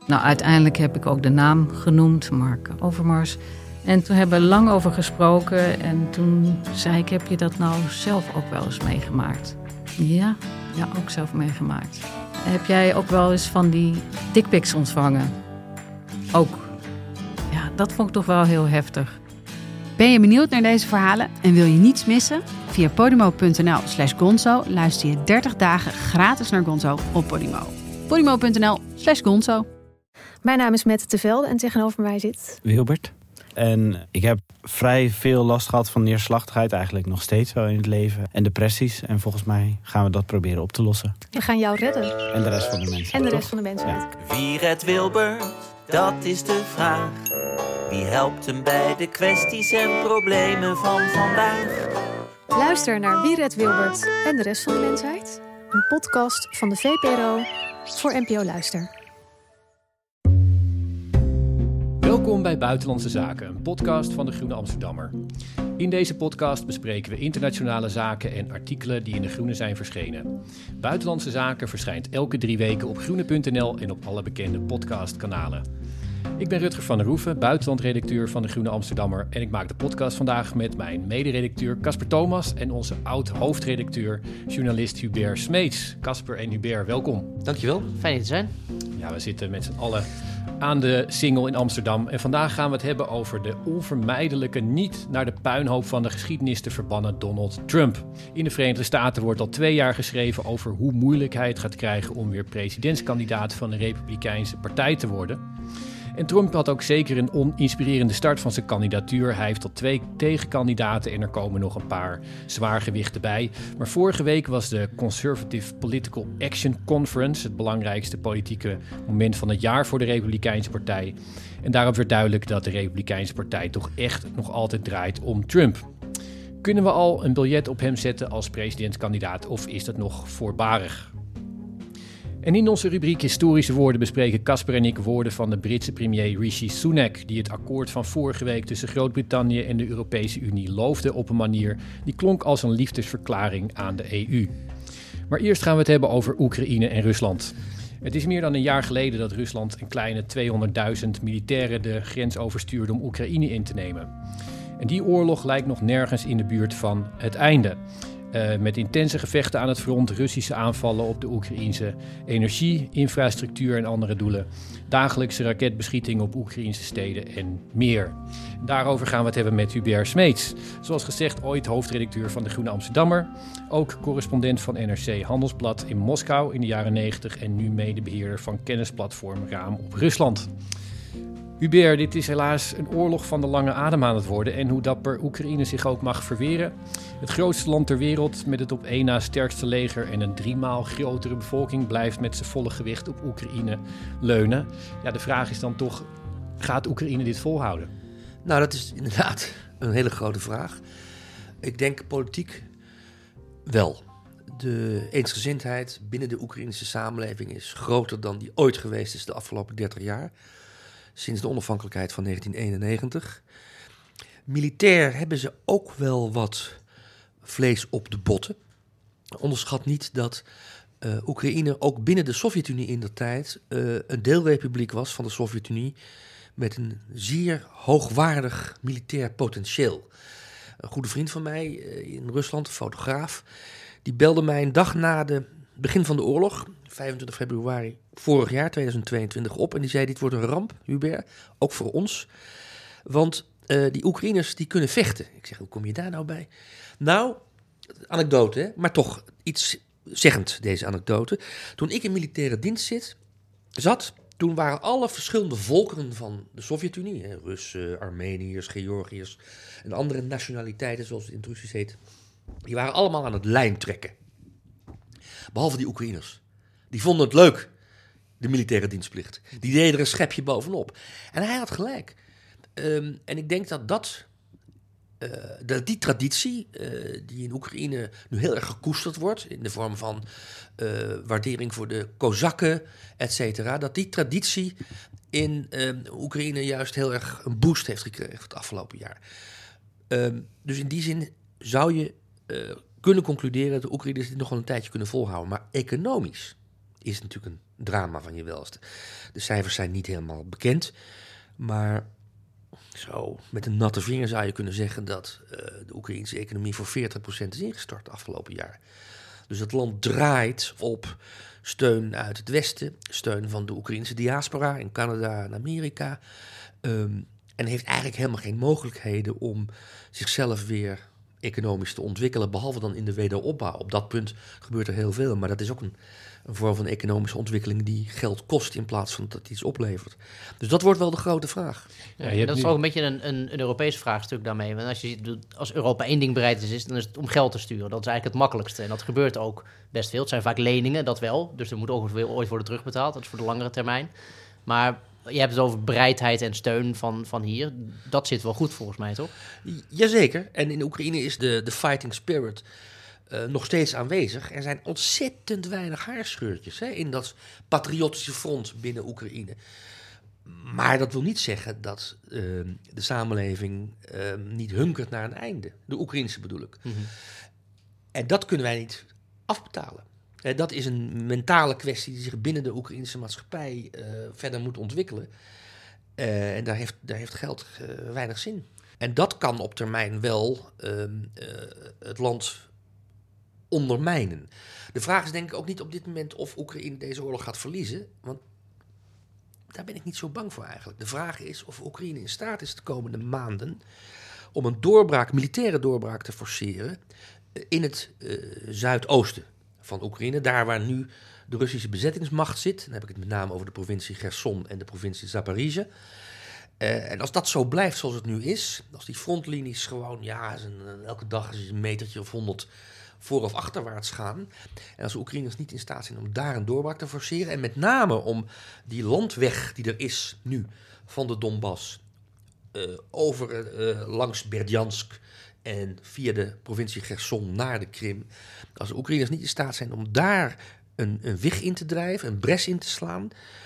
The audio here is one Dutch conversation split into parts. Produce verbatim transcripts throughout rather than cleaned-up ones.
Nou, uiteindelijk heb ik ook de naam genoemd, Mark Overmars. En toen hebben we lang over gesproken. En toen zei ik, heb je dat nou zelf ook wel eens meegemaakt? Ja, ja, ook zelf meegemaakt. Heb jij ook wel eens van die dickpics ontvangen? Ook. Ja, dat vond ik toch wel heel heftig. Ben je benieuwd naar deze verhalen en wil je niets missen? Via podimo.nl slash gonzo luister je dertig dagen gratis naar Gonzo op Podimo. podimo.nl slash gonzo. Mijn naam is Mette Tevelde en tegenover mij zit... Wilbert. En ik heb vrij veel last gehad van neerslachtigheid, eigenlijk nog steeds wel in het leven. En depressies. En volgens mij gaan we dat proberen op te lossen. We gaan jou redden. En de rest van de mensen. En de toch? rest van de mensen. Ja. Wie redt Wilbert? Dat is de vraag. Wie helpt hem bij de kwesties en problemen van vandaag? Luister naar Wie redt Wilbert en de rest van de mensheid. Een podcast van de V P R O voor N P O Luister. Welkom bij Buitenlandse Zaken, een podcast van de Groene Amsterdammer. In deze podcast bespreken we internationale zaken en artikelen die in de Groene zijn verschenen. Buitenlandse Zaken verschijnt elke drie weken op groene punt n l en op alle bekende podcastkanalen. Ik ben Rutger van der Roeven, buitenlandredacteur van de Groene Amsterdammer. En ik maak de podcast vandaag met mijn mederedacteur Casper Thomas en onze oud-hoofdredacteur, journalist Hubert Smeets. Casper en Hubert, welkom. Dankjewel, fijn hier te zijn. Ja, we zitten met z'n allen aan de Singel in Amsterdam. En vandaag gaan we het hebben over de onvermijdelijke, niet naar de puinhoop van de geschiedenis te verbannen Donald Trump. In de Verenigde Staten wordt al twee jaar geschreven over hoe moeilijk hij het gaat krijgen om weer presidentskandidaat van de Republikeinse Partij te worden. En Trump had ook zeker een oninspirerende start van zijn kandidatuur. Hij heeft al twee tegenkandidaten en er komen nog een paar zwaargewichten bij. Maar vorige week was de Conservative Political Action Conference het belangrijkste politieke moment van het jaar voor de Republikeinse Partij. En daarop werd duidelijk dat de Republikeinse Partij toch echt nog altijd draait om Trump. Kunnen we al een biljet op hem zetten als presidentskandidaat of is dat nog voorbarig? En in onze rubriek Historische Woorden bespreken Casper en ik woorden van de Britse premier Rishi Sunak, die het akkoord van vorige week tussen Groot-Brittannië en de Europese Unie loofde op een manier die klonk als een liefdesverklaring aan de E U. Maar eerst gaan we het hebben over Oekraïne en Rusland. Het is meer dan een jaar geleden dat Rusland een kleine tweehonderdduizend militairen de grens overstuurde om Oekraïne in te nemen. En die oorlog lijkt nog nergens in de buurt van het einde. Uh, met intense gevechten aan het front, Russische aanvallen op de Oekraïnse energie, infrastructuur en andere doelen, dagelijkse raketbeschietingen op Oekraïnse steden en meer. Daarover gaan we het hebben met Hubert Smeets. Zoals gezegd ooit hoofdredacteur van de Groene Amsterdammer, ook correspondent van N R C Handelsblad in Moskou in de jaren negentig en nu medebeheerder van kennisplatform Raam op Rusland. Hubert, dit is helaas een oorlog van de lange adem aan het worden en hoe dapper Oekraïne zich ook mag verweren. Het grootste land ter wereld met het op één na sterkste leger en een driemaal grotere bevolking blijft met zijn volle gewicht op Oekraïne leunen. Ja, de vraag is dan toch, gaat Oekraïne dit volhouden? Nou, dat is inderdaad een hele grote vraag. Ik denk politiek wel. De eensgezindheid binnen de Oekraïnse samenleving is groter dan die ooit geweest is de afgelopen dertig jaar. Sinds de onafhankelijkheid van negentien eenennegentig. Militair hebben ze ook wel wat vlees op de botten. Onderschat niet dat uh, Oekraïne ook binnen de Sovjet-Unie in der tijd uh, een deelrepubliek was van de Sovjet-Unie met een zeer hoogwaardig militair potentieel. Een goede vriend van mij uh, in Rusland, een fotograaf, die belde mij een dag na het begin van de oorlog, vijfentwintig februari vorig jaar, tweeduizend tweeëntwintig, op. En die zei, dit wordt een ramp, Hubert, ook voor ons. Want uh, die Oekraïners, die kunnen vechten. Ik zeg, hoe kom je daar nou bij? Nou, anekdote, hè? Maar toch iets zeggend, deze anekdote. Toen ik in militaire dienst zit, zat, toen waren alle verschillende volkeren van de Sovjet-Unie, hè, Russen, Armeniërs, Georgiërs en andere nationaliteiten, zoals het in het Russisch heet, die waren allemaal aan het lijm trekken. Behalve die Oekraïners. Die vonden het leuk, de militaire dienstplicht. Die deden er een schepje bovenop. En hij had gelijk. Um, en ik denk dat dat, uh, dat die traditie, uh, die in Oekraïne nu heel erg gekoesterd wordt, in de vorm van uh, waardering voor de Kozakken, et cetera, dat die traditie in uh, Oekraïne juist heel erg een boost heeft gekregen het afgelopen jaar. Um, dus in die zin zou je uh, kunnen concluderen dat de Oekraïners dit nog wel een tijdje kunnen volhouden. Maar economisch is natuurlijk een drama van je welste. De cijfers zijn niet helemaal bekend, maar zo met een natte vinger zou je kunnen zeggen dat uh, de Oekraïnse economie voor veertig procent is ingestort afgelopen jaar. Dus het land draait op steun uit het Westen, steun van de Oekraïnse diaspora in Canada en Amerika. Um, en heeft eigenlijk helemaal geen mogelijkheden om zichzelf weer economisch te ontwikkelen, behalve dan in de wederopbouw. Op dat punt gebeurt er heel veel, maar dat is ook een, een vorm van economische ontwikkeling die geld kost in plaats van dat het iets oplevert. Dus dat wordt wel de grote vraag. Ja, ja, dat is nu ook een beetje een, een, een Europees vraagstuk daarmee. Want als, je, als Europa één ding bereid is, is, dan is het om geld te sturen. Dat is eigenlijk het makkelijkste. En dat gebeurt ook best veel. Het zijn vaak leningen, dat wel. Dus er moet ook ooit worden terugbetaald. Dat is voor de langere termijn. Maar je hebt het over bereidheid en steun van, van hier. Dat zit wel goed volgens mij, toch? Jazeker. En in Oekraïne is de, de fighting spirit uh, nog steeds aanwezig. Er zijn ontzettend weinig haarscheurtjes hè, in dat patriotische front binnen Oekraïne. Maar dat wil niet zeggen dat uh, de samenleving uh, niet hunkert naar een einde. De Oekraïnse bedoel ik. Mm-hmm. En dat kunnen wij niet afbetalen. Uh, dat is een mentale kwestie die zich binnen de Oekraïnse maatschappij uh, verder moet ontwikkelen. Uh, en daar heeft, daar heeft geld uh, weinig zin. En dat kan op termijn wel uh, uh, het land ondermijnen. De vraag is denk ik ook niet op dit moment of Oekraïne deze oorlog gaat verliezen. Want daar ben ik niet zo bang voor eigenlijk. De vraag is of Oekraïne in staat is de komende maanden om een doorbraak, militaire doorbraak te forceren in het uh, zuidoosten van Oekraïne. Daar waar nu de Russische bezettingsmacht zit. Dan heb ik het met name over de provincie Gerson en de provincie Zaporizhzhia. Uh, en als dat zo blijft zoals het nu is, als die frontlinies gewoon, ja, een, elke dag is een metertje of honderd voor of achterwaarts gaan. En als de Oekraïners niet in staat zijn om daar een doorbraak te forceren, en met name om die landweg die er is nu van de Donbass uh, over uh, langs Berdjansk en via de provincie Gerson naar de Krim. Als de Oekraïners niet in staat zijn om daar een, een wig in te drijven, een bres in te slaan,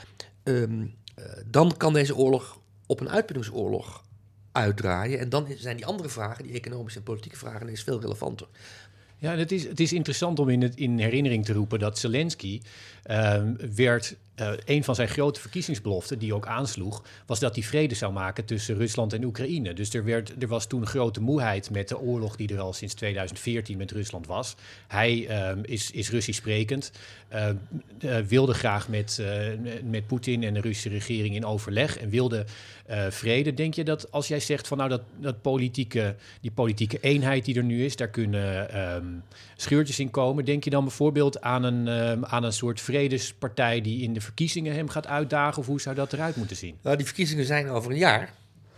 um, uh, dan kan deze oorlog op een uitputtingsoorlog uitdraaien. En dan zijn die andere vragen, die economische en politieke vragen, is veel relevanter. Ja, het is, het is interessant om in, het, in herinnering te roepen dat Zelensky uh, werd... Uh, een van zijn grote verkiezingsbeloften, die ook aansloeg, was dat hij vrede zou maken tussen Rusland en Oekraïne. Dus er, werd, er was toen grote moeheid met de oorlog die er al sinds tweeduizend veertien met Rusland was. Hij uh, is, is Russisch sprekend, uh, uh, wilde graag met, uh, met Poetin en de Russische regering in overleg en wilde uh, vrede. Denk je dat als jij zegt van nou dat, dat politieke, die politieke eenheid die er nu is, daar kunnen um, scheurtjes in komen. Denk je dan bijvoorbeeld aan een, um, aan een soort vredespartij die in de verkiezingen hem gaat uitdagen, of hoe zou dat eruit moeten zien? Nou, die verkiezingen zijn over een jaar.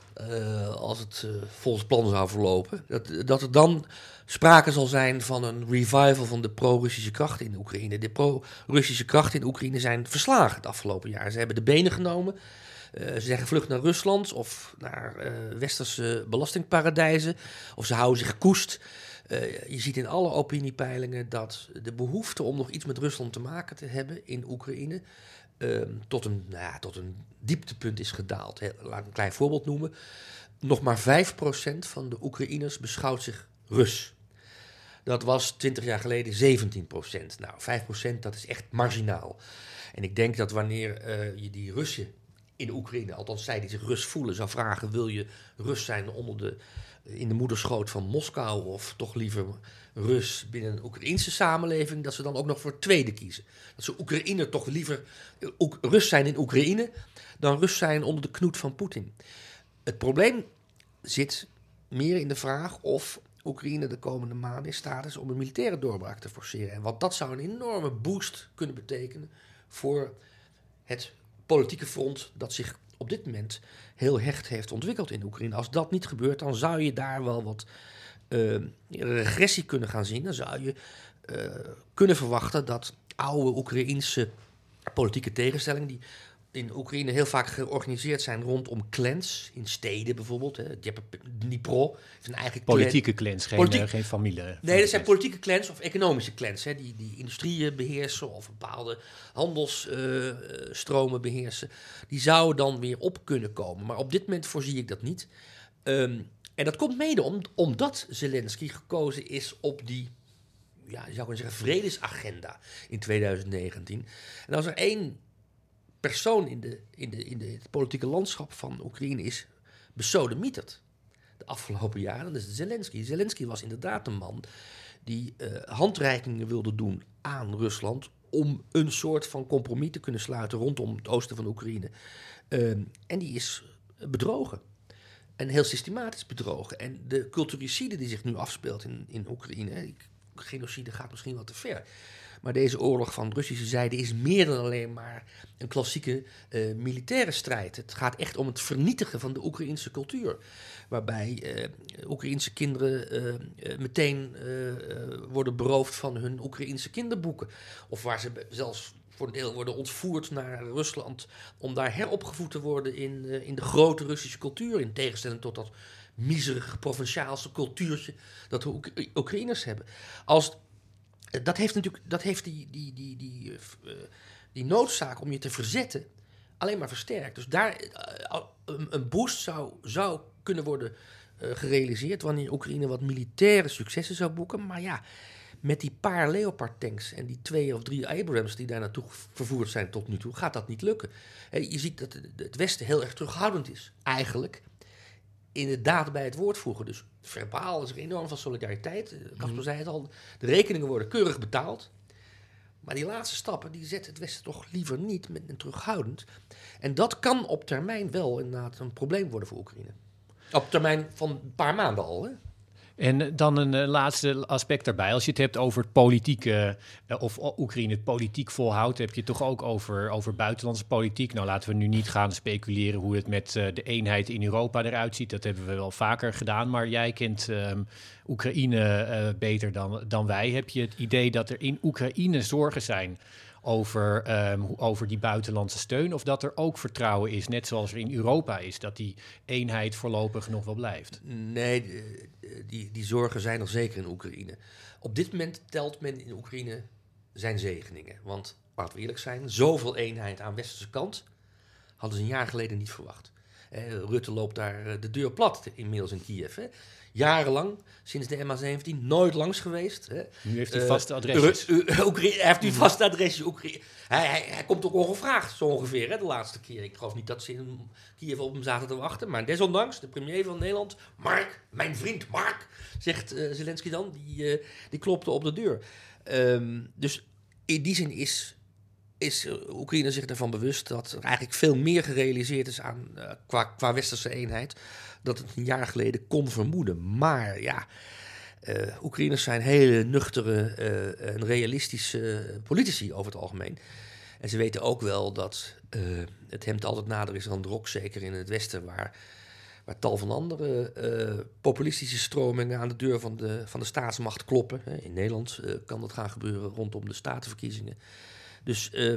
Uh, als het uh, volgens plan zou verlopen. Dat, dat er dan sprake zal zijn van een revival van de pro-Russische krachten in Oekraïne. De pro-Russische krachten in Oekraïne zijn verslagen het afgelopen jaar. Ze hebben de benen genomen. Uh, ze zijn gevlucht naar Rusland of naar uh, westerse belastingparadijzen. Of ze houden zich koest. Uh, je ziet in alle opiniepeilingen dat de behoefte om nog iets met Rusland te maken te hebben in Oekraïne Uh, tot, een, nou ja, tot een dieptepunt is gedaald. He, laat ik een klein voorbeeld noemen. Nog maar vijf procent van de Oekraïners beschouwt zich Rus. Dat was twintig jaar geleden zeventien procent. Nou, vijf procent, dat is echt marginaal. En ik denk dat wanneer uh, je die Russen in Oekraïne, althans zij die zich Rus voelen, zou vragen: wil je Rus zijn onder de, in de moederschoot van Moskou of toch liever Rus binnen een Oekraïnse samenleving, dat ze dan ook nog voor het tweede kiezen. Dat ze Oekraïner toch liever Oek- Rus zijn in Oekraïne dan Rus zijn onder de knoet van Poetin. Het probleem zit meer in de vraag of Oekraïne de komende maanden in staat is om een militaire doorbraak te forceren. En wat dat zou een enorme boost kunnen betekenen voor het politieke front dat zich op dit moment heel hecht heeft ontwikkeld in Oekraïne. Als dat niet gebeurt, dan zou je daar wel wat Uh, regressie kunnen gaan zien. Dan zou je uh, kunnen verwachten dat oude Oekraïense politieke tegenstellingen, die in Oekraïne heel vaak georganiseerd zijn rondom clans, in steden bijvoorbeeld. Hè. Je hebt Dnipro, is een eigen politieke clan. clans, geen, Politiek... uh, geen familie. Nee, dat zijn politieke clans of economische clans, hè, die, die industrieën beheersen of bepaalde handelsstromen uh, beheersen. Die zouden dan weer op kunnen komen. Maar op dit moment voorzie ik dat niet. Um, En dat komt mede om, omdat Zelensky gekozen is op die ja, je zou kunnen zeggen, vredesagenda in tweeduizend negentien. En als er één persoon in, de, in, de, in de, het politieke landschap van Oekraïne is besodemieterd de afgelopen jaren, dat is Zelensky. Zelensky was inderdaad een man die uh, handreikingen wilde doen aan Rusland om een soort van compromis te kunnen sluiten rondom het oosten van Oekraïne. Uh, en die is bedrogen. En heel systematisch bedrogen. En de culturicide die zich nu afspeelt in, in Oekraïne, genocide gaat misschien wat te ver. Maar deze oorlog van Russische zijde is meer dan alleen maar een klassieke uh, militaire strijd. Het gaat echt om het vernietigen van de Oekraïnse cultuur. Waarbij uh, Oekraïnse kinderen uh, uh, meteen uh, uh, worden beroofd van hun Oekraïnse kinderboeken. Of waar ze zelfs voor een deel worden ontvoerd naar Rusland om daar heropgevoed te worden in, uh, in de grote Russische cultuur. In tegenstelling tot dat miserige provinciaalse cultuurtje dat de Oek- Oekraïners hebben. Als Dat heeft natuurlijk dat heeft die, die, die, die, uh, die noodzaak om je te verzetten alleen maar versterkt. Dus daar uh, een, een boost zou, zou kunnen worden uh, gerealiseerd wanneer Oekraïne wat militaire successen zou boeken. Maar ja, met die paar Leopard-tanks en die twee of drie Abrams die daar naartoe vervoerd zijn tot nu toe, gaat dat niet lukken. Uh, je ziet dat het Westen heel erg terughoudend is, eigenlijk, in de daad bij het woord voegen. Dus verbaal is er enorm van solidariteit. Casper mm. zei het al, de rekeningen worden keurig betaald. Maar die laatste stappen, die zet het Westen toch liever niet met een terughoudend. En dat kan op termijn wel inderdaad een probleem worden voor Oekraïne. Op termijn van een paar maanden al, hè? En dan een uh, laatste aspect daarbij. Als je het hebt over het politieke, uh, of Oekraïne het politiek volhoudt, heb je het toch ook over, over buitenlandse politiek. Nou, laten we nu niet gaan speculeren hoe het met uh, de eenheid in Europa eruit ziet. Dat hebben we wel vaker gedaan. Maar jij kent um, Oekraïne uh, beter dan, dan wij. Heb je het idee dat er in Oekraïne zorgen zijn over, um, over die buitenlandse steun, of dat er ook vertrouwen is, net zoals er in Europa is, dat die eenheid voorlopig nog wel blijft? Nee, die, die zorgen zijn er zeker in Oekraïne. Op dit moment telt men in Oekraïne zijn zegeningen. Want, laten we eerlijk zijn, zoveel eenheid aan westerse kant hadden ze een jaar geleden niet verwacht. Eh, Rutte loopt daar de deur plat inmiddels in Kiev. Hè. Jarenlang, sinds de M H zeventien, nooit langs geweest. Hè. Nu heeft hij uh, vaste adresjes. Uh, uh, Oekraïne, hij heeft nu vaste adresjes. Oekraïne. Hij, hij, hij komt ook ongevraagd, zo ongeveer, hè, de laatste keer. Ik geloof niet dat ze in Kiev op hem zaten te wachten. Maar desondanks, de premier van Nederland, Mark, mijn vriend Mark, zegt uh, Zelensky dan, die, uh, die klopte op de deur. Um, dus in die zin is... is Oekraïne zich ervan bewust dat er eigenlijk veel meer gerealiseerd is aan, uh, qua, qua westerse eenheid, dat het een jaar geleden kon vermoeden. Maar ja, uh, Oekraïners zijn hele nuchtere uh, en realistische politici over het algemeen. En ze weten ook wel dat uh, het hemd altijd nader is dan de rok, zeker in het Westen, waar, waar tal van andere uh, populistische stromingen aan de deur van de, van de staatsmacht kloppen. In Nederland uh, kan dat gaan gebeuren rondom de statenverkiezingen. Dus uh,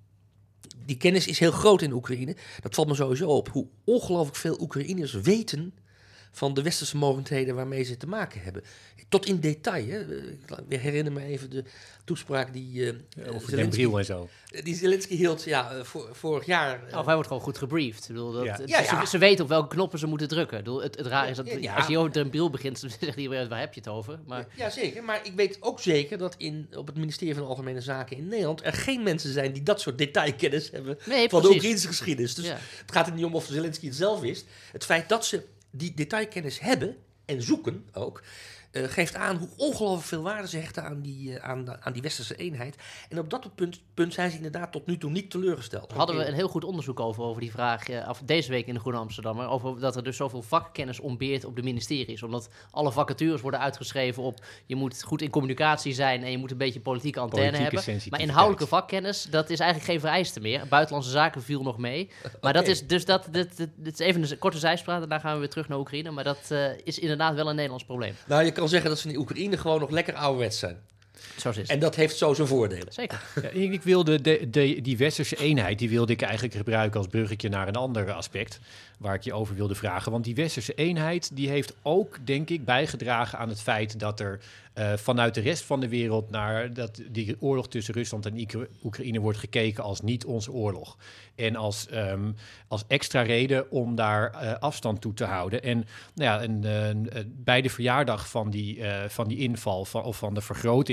die kennis is heel groot in Oekraïne. Dat valt me sowieso op. Hoe ongelooflijk veel Oekraïners weten van de westerse mogendheden waarmee ze te maken hebben. Tot in detail. Hè. Ik herinner me even de toespraak die uh, ja, over Den Briel en zo. Die Zelensky hield ja, voor, vorig jaar. Uh, of hij wordt gewoon goed gebriefd. Ik bedoel, dat, ja. Het, Ja, ja. Ze, ze weten op welke knoppen ze moeten drukken. Ik bedoel, het, het raar is dat Ja, ja. als je over Den Briel begint, dan zegt iedereen, waar heb je het over? Maar... Ja, zeker. Maar ik weet ook zeker dat in, op het ministerie van Algemene Zaken in Nederland er geen mensen zijn die dat soort detailkennis hebben Nee, van precies. de Oekraïnse geschiedenis. Dus Ja. het gaat er niet om of Zelensky het zelf wist. Het feit dat ze die detailkennis hebben en zoeken ook, uh, geeft aan hoe ongelooflijk veel waarde ze hechten aan die, uh, aan, aan die westerse eenheid. En op dat punt, punt zijn ze inderdaad tot nu toe niet teleurgesteld. Daar hadden we een heel goed onderzoek over, over die vraag, uh, of deze week in de Groene Amsterdammer, over dat er dus zoveel vakkennis ontbeert op de ministeries. Omdat alle vacatures worden uitgeschreven op, je moet goed in communicatie zijn en je moet een beetje politieke antenne Politieke hebben. Maar sensitiviteit. inhoudelijke vakkennis, dat is eigenlijk geen vereiste meer. Buitenlandse zaken viel nog mee. Maar Okay. dat is dus dat, dit, dit, dit is even een korte zijspraak, daarna gaan we weer terug naar Oekraïne. Maar dat uh, is inderdaad wel een Nederlands probleem. Nou, je kan zeggen dat ze in Oekraïne gewoon nog lekker ouderwets zijn. Zo is het. En dat heeft zo zijn voordelen. Zeker. Ja, ik wilde de, de, die westerse eenheid, die wilde ik eigenlijk gebruiken als bruggetje naar een ander aspect waar ik je over wilde vragen. Want die westerse eenheid, die heeft ook, denk ik, bijgedragen aan het feit dat er uh, vanuit de rest van de wereld naar dat die oorlog tussen Rusland en Oekra- Oekraïne wordt gekeken als niet onze oorlog. En als, um, als extra reden om daar uh, afstand toe te houden. En nou ja, een, uh, bij de verjaardag van die, uh, van die inval van, of van de vergroting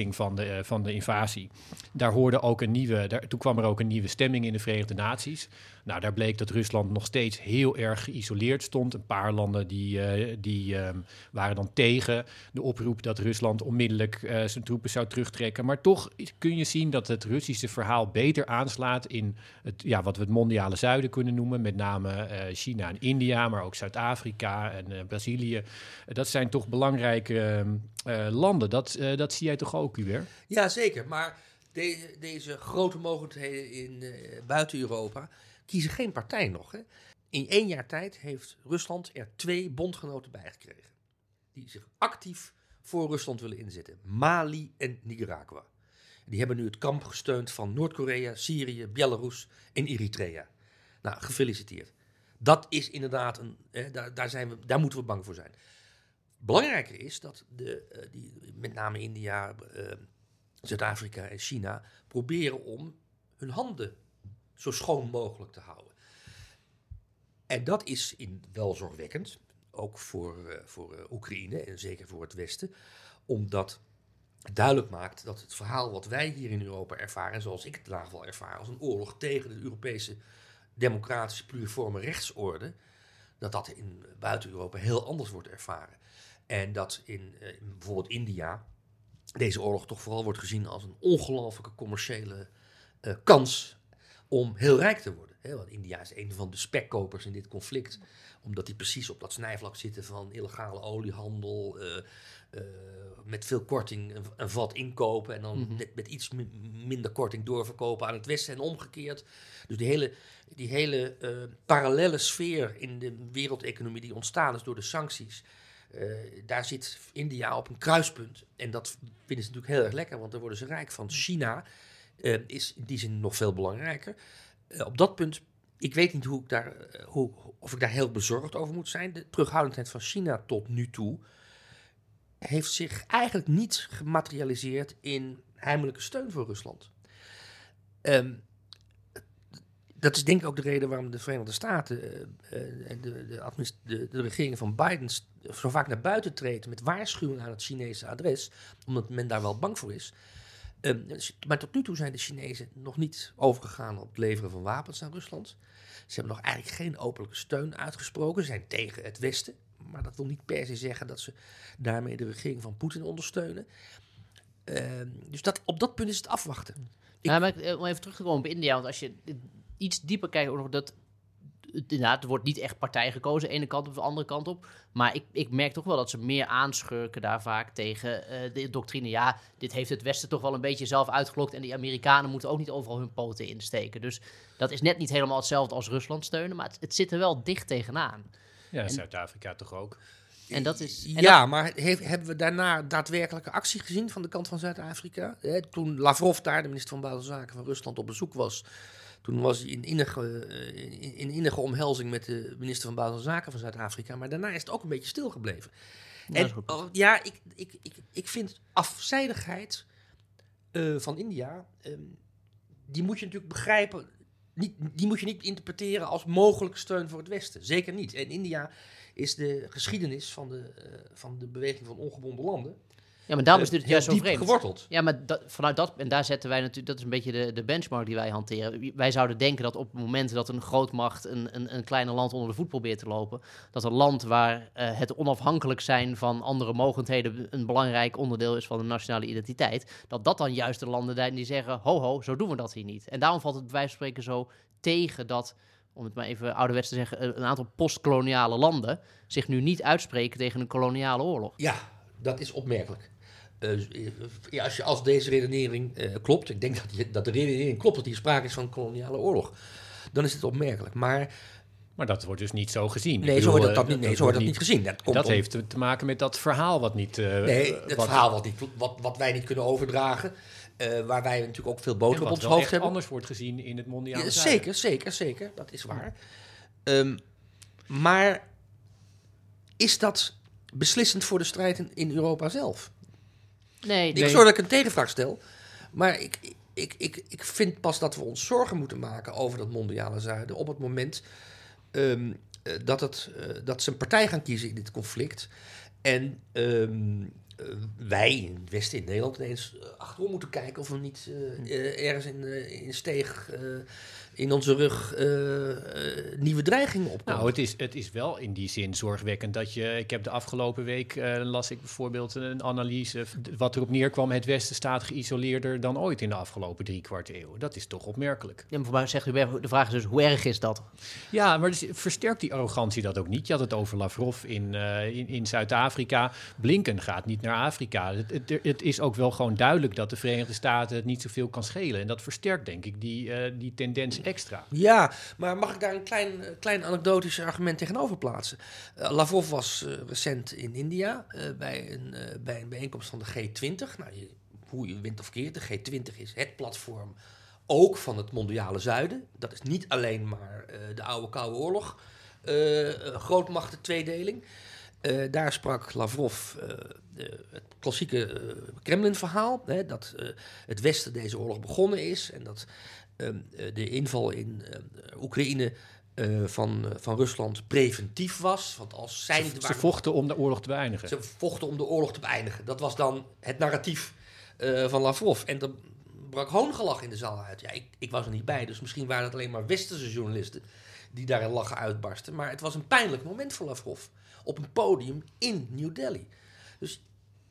opvolging van de, uh, van de invasie. Daar hoorde ook een nieuwe, daar, toen kwam er ook een nieuwe stemming in de Verenigde Naties. Nou, daar bleek dat Rusland nog steeds heel erg geïsoleerd stond. Een paar landen die, uh, die um, waren dan tegen de oproep dat Rusland onmiddellijk uh, zijn troepen zou terugtrekken. Maar toch kun je zien dat het Russische verhaal beter aanslaat in het, ja, wat we het mondiale zuiden kunnen noemen. Met name uh, China en India, maar ook Zuid-Afrika en uh, Brazilië. Uh, dat zijn toch belangrijke uh, uh, landen. Dat, uh, dat zie jij toch ook, Hubert? Ja, zeker. Maar de, deze grote mogelijkheden in, uh, buiten Europa kiezen geen partij nog. Hè. In één jaar tijd heeft Rusland er twee bondgenoten bijgekregen. Die zich actief voor Rusland willen inzetten. Mali en Nicaragua. Die hebben nu het kamp gesteund van Noord-Korea, Syrië, Belarus en Eritrea. Nou, gefeliciteerd. Dat is inderdaad een. Eh, daar, daar, zijn we, daar moeten we bang voor zijn. Belangrijker is dat de, uh, die, met name India, uh, Zuid-Afrika en China proberen om hun handen zo schoon mogelijk te houden. En dat is in wel zorgwekkend, ook voor, uh, voor uh, Oekraïne en zeker voor het Westen, omdat het duidelijk maakt dat het verhaal wat wij hier in Europa ervaren, en zoals ik het in ieder geval ervaar, als een oorlog tegen de Europese democratische pluriforme rechtsorde, dat dat in buiten Europa heel anders wordt ervaren. En dat in, uh, in bijvoorbeeld India deze oorlog toch vooral wordt gezien als een ongelooflijke commerciële uh, kans om heel rijk te worden. Hè? Want India is een van de spekkopers in dit conflict, omdat die precies op dat snijvlak zitten van illegale oliehandel, uh, uh, met veel korting een, een vat inkopen en dan mm-hmm. met, met iets m- minder korting doorverkopen aan het Westen en omgekeerd. Dus die hele, die hele uh, parallele sfeer in de wereldeconomie die ontstaan is door de sancties, Uh, daar zit India op een kruispunt. En dat vinden ze natuurlijk heel erg lekker, want daar worden ze rijk van. China uh, is in die zin nog veel belangrijker. Uh, op dat punt, ik weet niet hoe ik daar, uh, hoe, of ik daar heel bezorgd over moet zijn. De terughoudendheid van China tot nu toe heeft zich eigenlijk niet gematerialiseerd in heimelijke steun voor Rusland. Um, Dat is denk ik ook de reden waarom de Verenigde Staten en uh, de, de, administ- de, de regering van Biden zo vaak naar buiten treedt met waarschuwingen aan het Chinese adres, omdat men daar wel bang voor is. Um, maar tot nu toe zijn de Chinezen nog niet overgegaan op het leveren van wapens aan Rusland. Ze hebben nog eigenlijk geen openlijke steun uitgesproken. Ze zijn tegen het Westen, maar dat wil niet per se zeggen dat ze daarmee de regering van Poetin ondersteunen. Um, dus dat, op dat punt is het afwachten. Ik, ja, maar om even terug te komen op India, want als je iets dieper kijkt, ook nog dat inderdaad, er wordt niet echt partij gekozen, de ene kant op de andere kant op. Maar ik, ik merk toch wel dat ze meer aanschurken daar vaak tegen uh, de doctrine. Ja, dit heeft het Westen toch wel een beetje zelf uitgelokt en die Amerikanen moeten ook niet overal hun poten insteken. Dus dat is net niet helemaal hetzelfde als Rusland steunen, maar het, het zit er wel dicht tegenaan. Ja, en, Zuid-Afrika toch ook. En dat is, en ja, dat, maar heeft, hebben we daarna daadwerkelijke actie gezien van de kant van Zuid-Afrika? Hè, toen Lavrov daar, de minister van Buitenlandse Zaken van Rusland, op bezoek was, toen was hij in innige, in, in innige omhelzing met de minister van Buitenlandse Zaken van Zuid-Afrika. Maar daarna is het ook een beetje stilgebleven. Ja, en uh, ja, ik, ik, ik, ik vind afzijdigheid uh, van India, um, die moet je natuurlijk begrijpen, niet, die moet je niet interpreteren als mogelijke steun voor het Westen. Zeker niet. En India is de geschiedenis van de, uh, van de beweging van ongebonden landen. Ja, maar daarom is dit uh, juist zo diep vreemd. geworteld. Ja, maar dat, vanuit dat, en daar zetten wij natuurlijk, dat is een beetje de, de benchmark die wij hanteren. Wij zouden denken dat op het moment dat een grootmacht een, een, een kleine land onder de voet probeert te lopen, dat een land waar uh, het onafhankelijk zijn van andere mogendheden een belangrijk onderdeel is van de nationale identiteit, dat dat dan juist de landen zijn die zeggen, ho ho, zo doen we dat hier niet. En daarom valt het bij wijze van spreken zo tegen dat, om het maar even ouderwets te zeggen, een aantal postkoloniale landen zich nu niet uitspreken tegen een koloniale oorlog. Ja, dat is opmerkelijk. Uh, ja, als, je, als deze redenering uh, klopt, ik denk dat, je, dat de redenering klopt dat hier sprake is van een koloniale oorlog, dan is het opmerkelijk. Maar, maar dat wordt dus niet zo gezien. Nee, zo wordt dat, dat, niet, nee, dat, zo wordt dat niet gezien. Dat, komt dat om, heeft te maken met dat verhaal wat niet... Uh, nee, het wat, verhaal wat, niet, wat, wat wij niet kunnen overdragen, uh, waar wij natuurlijk ook veel boter op ons hoofd echt hebben. anders wordt gezien in het mondiale ja, zuiden. Zeker, zeker, zeker. Dat is waar. Um, maar is dat beslissend voor de strijd in, in Europa zelf? Nee, ik nee. zorg dat ik een tegenvraag stel, maar ik, ik, ik, ik vind pas dat we ons zorgen moeten maken over dat mondiale zuiden op het moment um, dat, het, uh, dat ze een partij gaan kiezen in dit conflict en um, uh, wij in het Westen, in Nederland, ineens uh, achterom moeten kijken of we niet uh, uh, ergens in, uh, in steeg uh, in onze rug uh, uh, nieuwe dreigingen opkomen. Nou, het is, het is wel in die zin zorgwekkend dat je... Ik heb de afgelopen week, uh, las ik bijvoorbeeld een analyse... wat erop neerkwam, het Westen staat geïsoleerder dan ooit in de afgelopen drie kwart eeuw. Dat is toch opmerkelijk. Ja, maar voor mij zegt u, de vraag is dus, hoe erg is dat? Ja, maar dus versterkt die arrogantie dat ook niet? Je had het over Lavrov in, uh, in, in Zuid-Afrika. Blinken gaat niet naar Afrika. Het, het, het is ook wel gewoon duidelijk dat de Verenigde Staten het niet zoveel kan schelen. En dat versterkt, denk ik, die, uh, die tendens extra. Ja, maar mag ik daar een klein, klein anekdotisch argument tegenover plaatsen? Uh, Lavrov was uh, recent in India uh, bij, een, uh, bij een bijeenkomst van de G twintig. Nou, je, hoe je wint of keert, de G twintig is het platform ook van het mondiale zuiden. Dat is niet alleen maar uh, de oude Koude Oorlog, uh, grootmachten tweedeling. Uh, daar sprak Lavrov uh, de, het klassieke uh, Kremlin-verhaal, hè, dat uh, het Westen deze oorlog begonnen is en dat uh, de inval in uh, Oekraïne uh, van, uh, van Rusland preventief was. Want als zij ze, niet ze vochten om de oorlog te beëindigen. Ze vochten om de oorlog te beëindigen. Dat was dan het narratief uh, van Lavrov. En er brak hoongelach in de zaal uit. Ja, ik, ik was er niet bij, dus misschien waren het alleen maar westerse journalisten die daar in lachen uitbarsten. Maar het was een pijnlijk moment voor Lavrov op een podium in New Delhi. Dus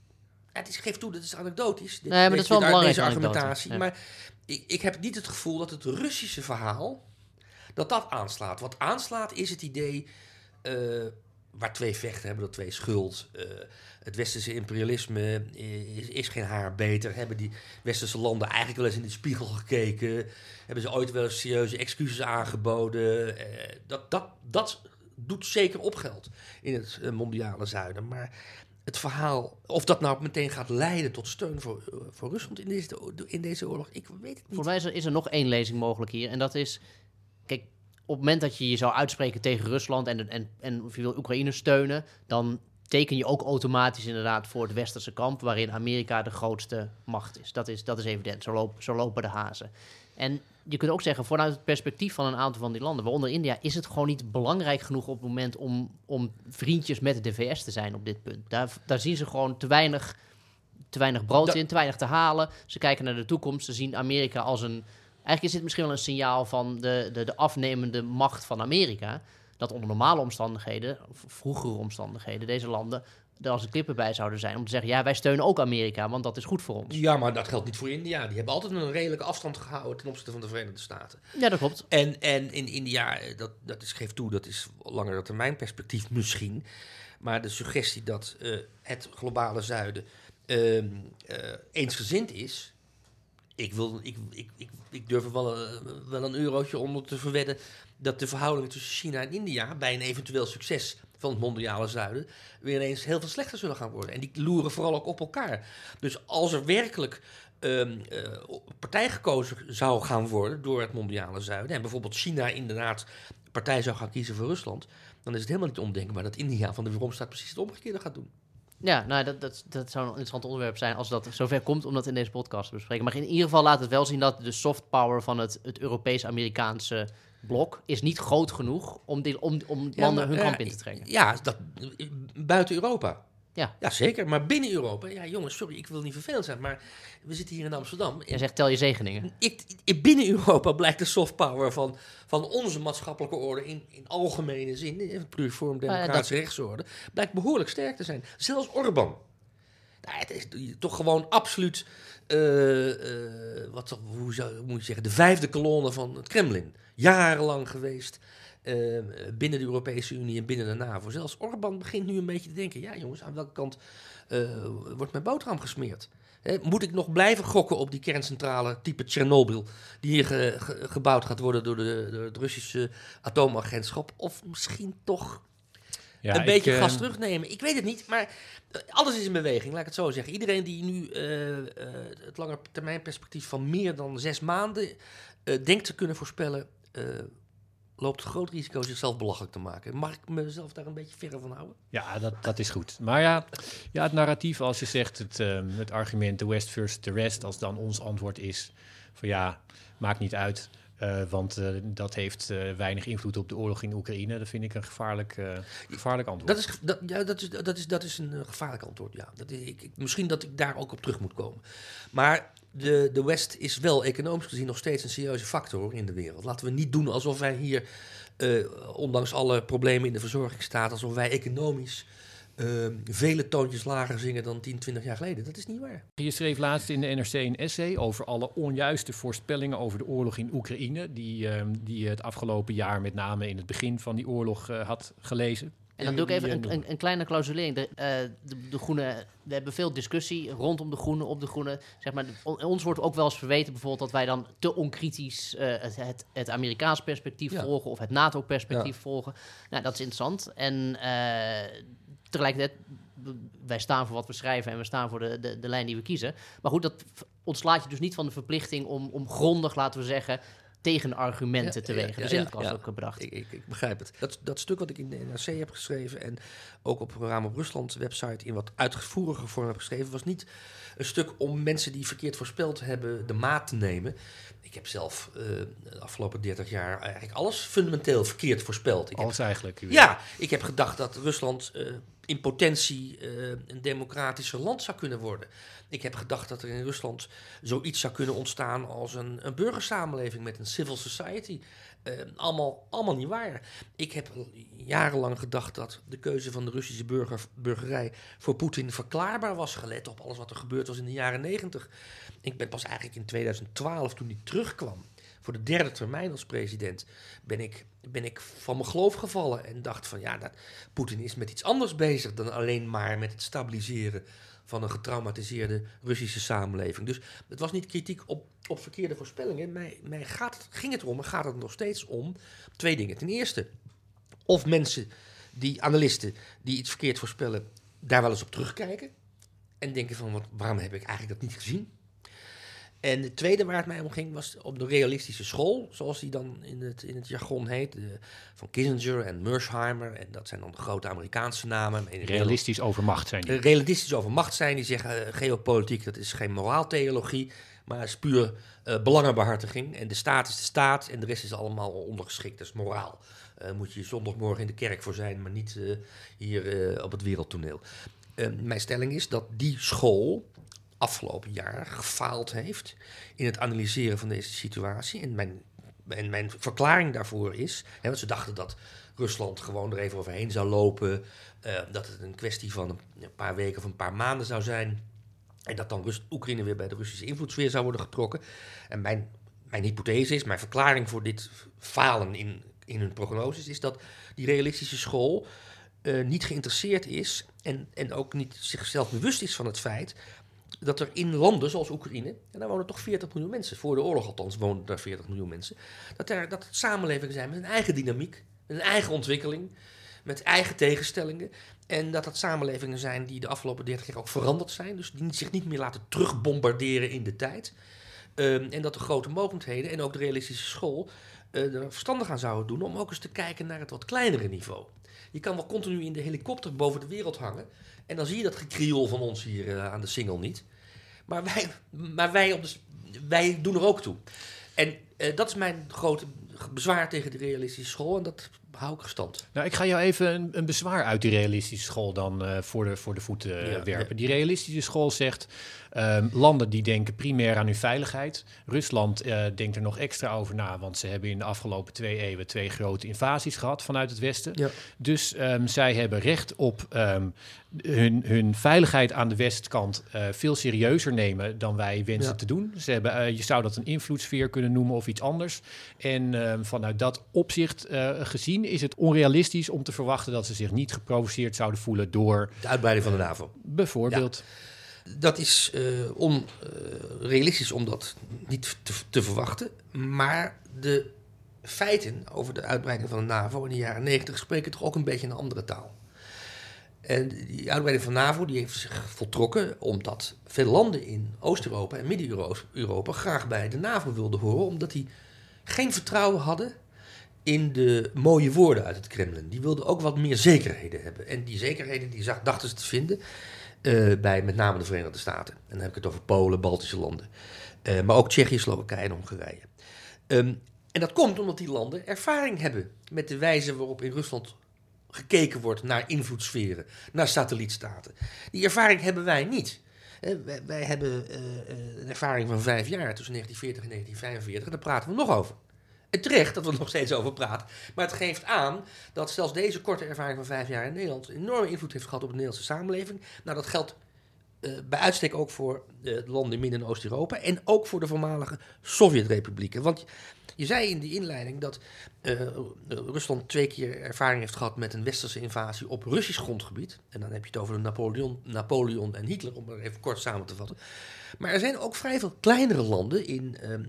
ja, het is, geef toe, dat is anekdotisch. Dit, Nee, maar dat is wel een belangrijke argumentatie. Ja. Maar ik, ik heb niet het gevoel dat het Russische verhaal, dat dat aanslaat. Wat aanslaat is het idee, uh, waar twee vechten hebben, dat twee schuld. Uh, het westerse imperialisme is, is geen haar beter. Hebben die westerse landen eigenlijk wel eens in de spiegel gekeken? Hebben ze ooit wel eens serieuze excuses aangeboden? Uh, dat, dat, dat doet zeker opgeld in het uh, mondiale zuiden. Maar het verhaal, of dat nou meteen gaat leiden tot steun voor, uh, voor Rusland in deze, in deze oorlog, ik weet het niet. Voor mij is er, is er nog één lezing mogelijk hier. En dat is, kijk, op het moment dat je je zou uitspreken tegen Rusland en, en, en of je wil Oekraïne steunen, dan teken je ook automatisch inderdaad voor het westerse kamp, waarin Amerika de grootste macht is. Dat is, dat is evident. Zo, loop, zo lopen de hazen. En je kunt ook zeggen, vanuit het perspectief van een aantal van die landen, waaronder India, is het gewoon niet belangrijk genoeg op het moment om, om vriendjes met de V S te zijn op dit punt. Daar, daar zien ze gewoon te weinig, te weinig brood Dat... in, te weinig te halen. Ze kijken naar de toekomst, ze zien Amerika als een... Eigenlijk is dit misschien wel een signaal van de, de, de afnemende macht van Amerika, dat onder normale omstandigheden, of vroegere omstandigheden, deze landen er als een klippen bij zouden zijn om te zeggen, ja, wij steunen ook Amerika, want dat is goed voor ons. Ja, maar dat geldt niet voor India. Die hebben altijd een redelijke afstand gehouden ten opzichte van de Verenigde Staten. Ja, dat klopt. En, en in India, dat, dat is, geef toe, dat is langere termijn perspectief misschien. Maar de suggestie dat uh, het globale zuiden uh, uh, eensgezind is, ik, wil, ik, ik, ik, ik durf er wel, uh, wel een eurotje onder te verwedden dat de verhoudingen tussen China en India bij een eventueel succes van het mondiale zuiden weer ineens heel veel slechter zullen gaan worden. En die loeren vooral ook op elkaar. Dus als er werkelijk um, uh, partij gekozen zou gaan worden door het mondiale zuiden, en bijvoorbeeld China inderdaad partij zou gaan kiezen voor Rusland, dan is het helemaal niet ondenkbaar dat India van de weeromstaat precies het omgekeerde gaat doen. Ja, nou, dat, dat, dat zou een interessant onderwerp zijn als dat zover komt om dat in deze podcast te bespreken. Maar in ieder geval laat het wel zien dat de soft power van het, het Europees-Amerikaanse blok is niet groot genoeg om, die, om, om Ja, landen maar, hun ja, kamp in te trekken. Ja, dat, buiten Europa. Ja. Ja, zeker. Maar binnen Europa, ja jongens, sorry, ik wil niet vervelend zijn, maar we zitten hier in Amsterdam. Jij zegt, tel je zegeningen. Ik, ik, binnen Europa blijkt de soft power van, van onze maatschappelijke orde in, in algemene zin, in pluriform democratische uh, rechtsorde, blijkt behoorlijk sterk te zijn. Zelfs Orbán. Nou, het is toch gewoon absoluut, uh, uh, wat, hoe, zou, hoe moet je zeggen, de vijfde kolonne van het Kremlin. Jarenlang geweest. Uh, binnen de Europese Unie en binnen de NAVO. Zelfs Orbán begint nu een beetje te denken, ja jongens, aan welke kant uh, wordt mijn boterham gesmeerd? He, moet ik nog blijven gokken op die kerncentrale type Tsjernobyl, die hier ge, ge, gebouwd gaat worden door, de, door het Russische atoomagentschap? Of misschien toch ja, een ik, beetje uh... gas terugnemen? Ik weet het niet, maar alles is in beweging, laat ik het zo zeggen. Iedereen die nu uh, uh, het lange termijn perspectief van meer dan zes maanden uh, denkt te kunnen voorspellen, uh, loopt het groot risico zichzelf belachelijk te maken. Mag ik mezelf daar een beetje verre van houden? Ja, dat, dat is goed. Maar ja, ja, het narratief, als je zegt, het, um, het argument, the West versus the rest, als dan ons antwoord is van ja, maakt niet uit. Uh, want uh, dat heeft uh, weinig invloed op de oorlog in Oekraïne. Dat vind ik een gevaarlijk, uh, gevaarlijk antwoord. Dat is, dat, ja, dat is, dat is, dat is een uh, gevaarlijk antwoord, ja. Dat is, ik, ik, misschien dat ik daar ook op terug moet komen. Maar de, de West is wel economisch gezien nog steeds een serieuze factor in de wereld. Laten we niet doen alsof wij hier, uh, ondanks alle problemen in de verzorgingsstaat, alsof wij economisch Uh, vele toontjes lager zingen dan tien, twintig jaar geleden. Dat is niet waar. Je schreef laatst in de N R C een essay over alle onjuiste voorspellingen over de oorlog in Oekraïne, die, uh, die je het afgelopen jaar met name in het begin van die oorlog uh, had gelezen. En dan doe ik even een, een, een kleine clausulering. De, uh, de, de groene, we hebben veel discussie rondom de groenen, op de groenen. Zeg maar, ons wordt ook wel eens verweten bijvoorbeeld dat wij dan te onkritisch uh, het, het, het Amerikaans perspectief ja. volgen of het NATO-perspectief ja. volgen. Nou, dat is interessant. En uh, tegelijkertijd, wij staan voor wat we schrijven en we staan voor de, de, de lijn die we kiezen. Maar goed, dat ontslaat je dus niet van de verplichting om, om grondig, laten we zeggen, tegenargumenten ja, te wegen. Ja, dus in het kast ja, ook gebracht. Ik, ik, ik begrijp het. Dat, dat stuk wat ik in de N R C heb geschreven en ook op Raam op Rusland website in wat uitgevoerige vorm heb geschreven, was niet een stuk om mensen die verkeerd voorspeld hebben de maat te nemen. Ik heb zelf uh, de afgelopen dertig jaar eigenlijk alles fundamenteel verkeerd voorspeld. Ik alles heb, eigenlijk? Ja, ik heb gedacht dat Rusland uh, in potentie uh, een democratischer land zou kunnen worden. Ik heb gedacht dat er in Rusland zoiets zou kunnen ontstaan als een, een burgersamenleving met een civil society. Uh, allemaal, allemaal niet waar. Ik heb jarenlang gedacht dat de keuze van de Russische burger, burgerij voor Poetin verklaarbaar was, gelet op alles wat er gebeurd was in de jaren negentig. Ik ben pas eigenlijk in tweeduizend twaalf, toen hij terugkwam voor de derde termijn als president, ben ik, ben ik van mijn geloof gevallen en dacht van ja, dat Poetin is met iets anders bezig dan alleen maar met het stabiliseren van een getraumatiseerde Russische samenleving. Dus het was niet kritiek op, op verkeerde voorspellingen. Mij, mij gaat, ging het erom en gaat het nog steeds om twee dingen. Ten eerste, of mensen, die analisten die iets verkeerd voorspellen, daar wel eens op terugkijken en denken van wat, waarom heb ik eigenlijk dat niet gezien? En het tweede waar het mij om ging was op de realistische school, zoals die dan in het, in het jargon heet, de, van Kissinger en Mersheimer. En dat zijn dan de grote Amerikaanse namen. Realistisch over macht zijn die. Realistisch over macht zijn. Die zeggen uh, geopolitiek, dat is geen moraaltheologie, maar is puur uh, belangenbehartiging. En de staat is de staat en de rest is allemaal ondergeschikt. Dat is moraal. Uh, moet je zondagmorgen in de kerk voor zijn, maar niet uh, hier uh, op het wereldtoneel. Uh, mijn stelling is dat die school afgelopen jaar gefaald heeft in het analyseren van deze situatie. En mijn, en mijn verklaring daarvoor is, hè, want ze dachten dat Rusland gewoon er even overheen zou lopen, uh, dat het een kwestie van een paar weken of een paar maanden zou zijn en dat dan Rus- Oekraïne weer bij de Russische invloedssfeer zou worden getrokken. En mijn, mijn hypothese is, mijn verklaring voor dit falen in, in hun prognoses is dat die realistische school uh, niet geïnteresseerd is en, en ook niet zichzelf bewust is van het feit dat er in landen zoals Oekraïne, en daar wonen toch veertig miljoen mensen, voor de oorlog althans woonden daar veertig miljoen mensen, dat er dat het samenlevingen zijn met een eigen dynamiek, met een eigen ontwikkeling, met eigen tegenstellingen. En dat het samenlevingen zijn die de afgelopen dertig jaar ook veranderd zijn, dus die zich niet meer laten terugbombarderen in de tijd. Um, en dat de grote mogelijkheden en ook de realistische school uh, er verstandig aan zouden doen om ook eens te kijken naar het wat kleinere niveau. Je kan wel continu in de helikopter boven de wereld hangen en dan zie je dat gekrioel van ons hier uh, aan de Singel niet. Maar wij, maar wij, op de, wij doen er ook toe. En uh, dat is mijn grote bezwaar tegen de realistische school en dat hou ik gestand. Nou, ik ga jou even een, een bezwaar uit die realistische school dan uh, voor, de, voor de voeten uh, ja, werpen. Ja. Die realistische school zegt, uh, landen die denken primair aan hun veiligheid. Rusland uh, denkt er nog extra over na, want ze hebben in de afgelopen twee eeuwen twee grote invasies gehad vanuit het Westen. Ja. Dus um, zij hebben recht op um, hun, hun veiligheid aan de westkant uh, veel serieuzer nemen dan wij wensen ja. te doen. Ze hebben, uh, je zou dat een invloedssfeer kunnen noemen of iets anders. En uh, vanuit dat opzicht uh, gezien is het onrealistisch om te verwachten dat ze zich niet geprovoceerd zouden voelen door de uitbreiding van de NAVO. Bijvoorbeeld. Ja, dat is uh, onrealistisch uh, om dat niet te, te verwachten. Maar de feiten over de uitbreiding van de NAVO in de jaren negentig spreken toch ook een beetje een andere taal. En die uitbreiding van NAVO die heeft zich voltrokken omdat veel landen in Oost-Europa en Midden-Europa graag bij de NAVO wilden horen, omdat die geen vertrouwen hadden in de mooie woorden uit het Kremlin. Die wilden ook wat meer zekerheden hebben. En die zekerheden die zag, dachten ze te vinden uh, bij met name de Verenigde Staten. En dan heb ik het over Polen, Baltische landen. Uh, maar ook Tsjechië, Slowakije en Hongarije. Um, En dat komt omdat die landen ervaring hebben met de wijze waarop in Rusland gekeken wordt naar invloedssferen, naar satellietstaten. Die ervaring hebben wij niet. Wij, wij hebben uh, een ervaring van vijf jaar tussen negentien veertig en negentien vijfenveertig en daar praten we nog over. En terecht dat we er nog steeds over praten. Maar het geeft aan dat zelfs deze korte ervaring van vijf jaar in Nederland enorme invloed heeft gehad op de Nederlandse samenleving. Nou, dat geldt uh, bij uitstek ook voor de landen in Midden- en Oost-Europa en ook voor de voormalige Sovjet-republieken. Want je zei in die inleiding dat uh, Rusland twee keer ervaring heeft gehad met een westerse invasie op Russisch grondgebied. En dan heb je het over de Napoleon, Napoleon en Hitler, om het even kort samen te vatten. Maar er zijn ook vrij veel kleinere landen in uh, uh,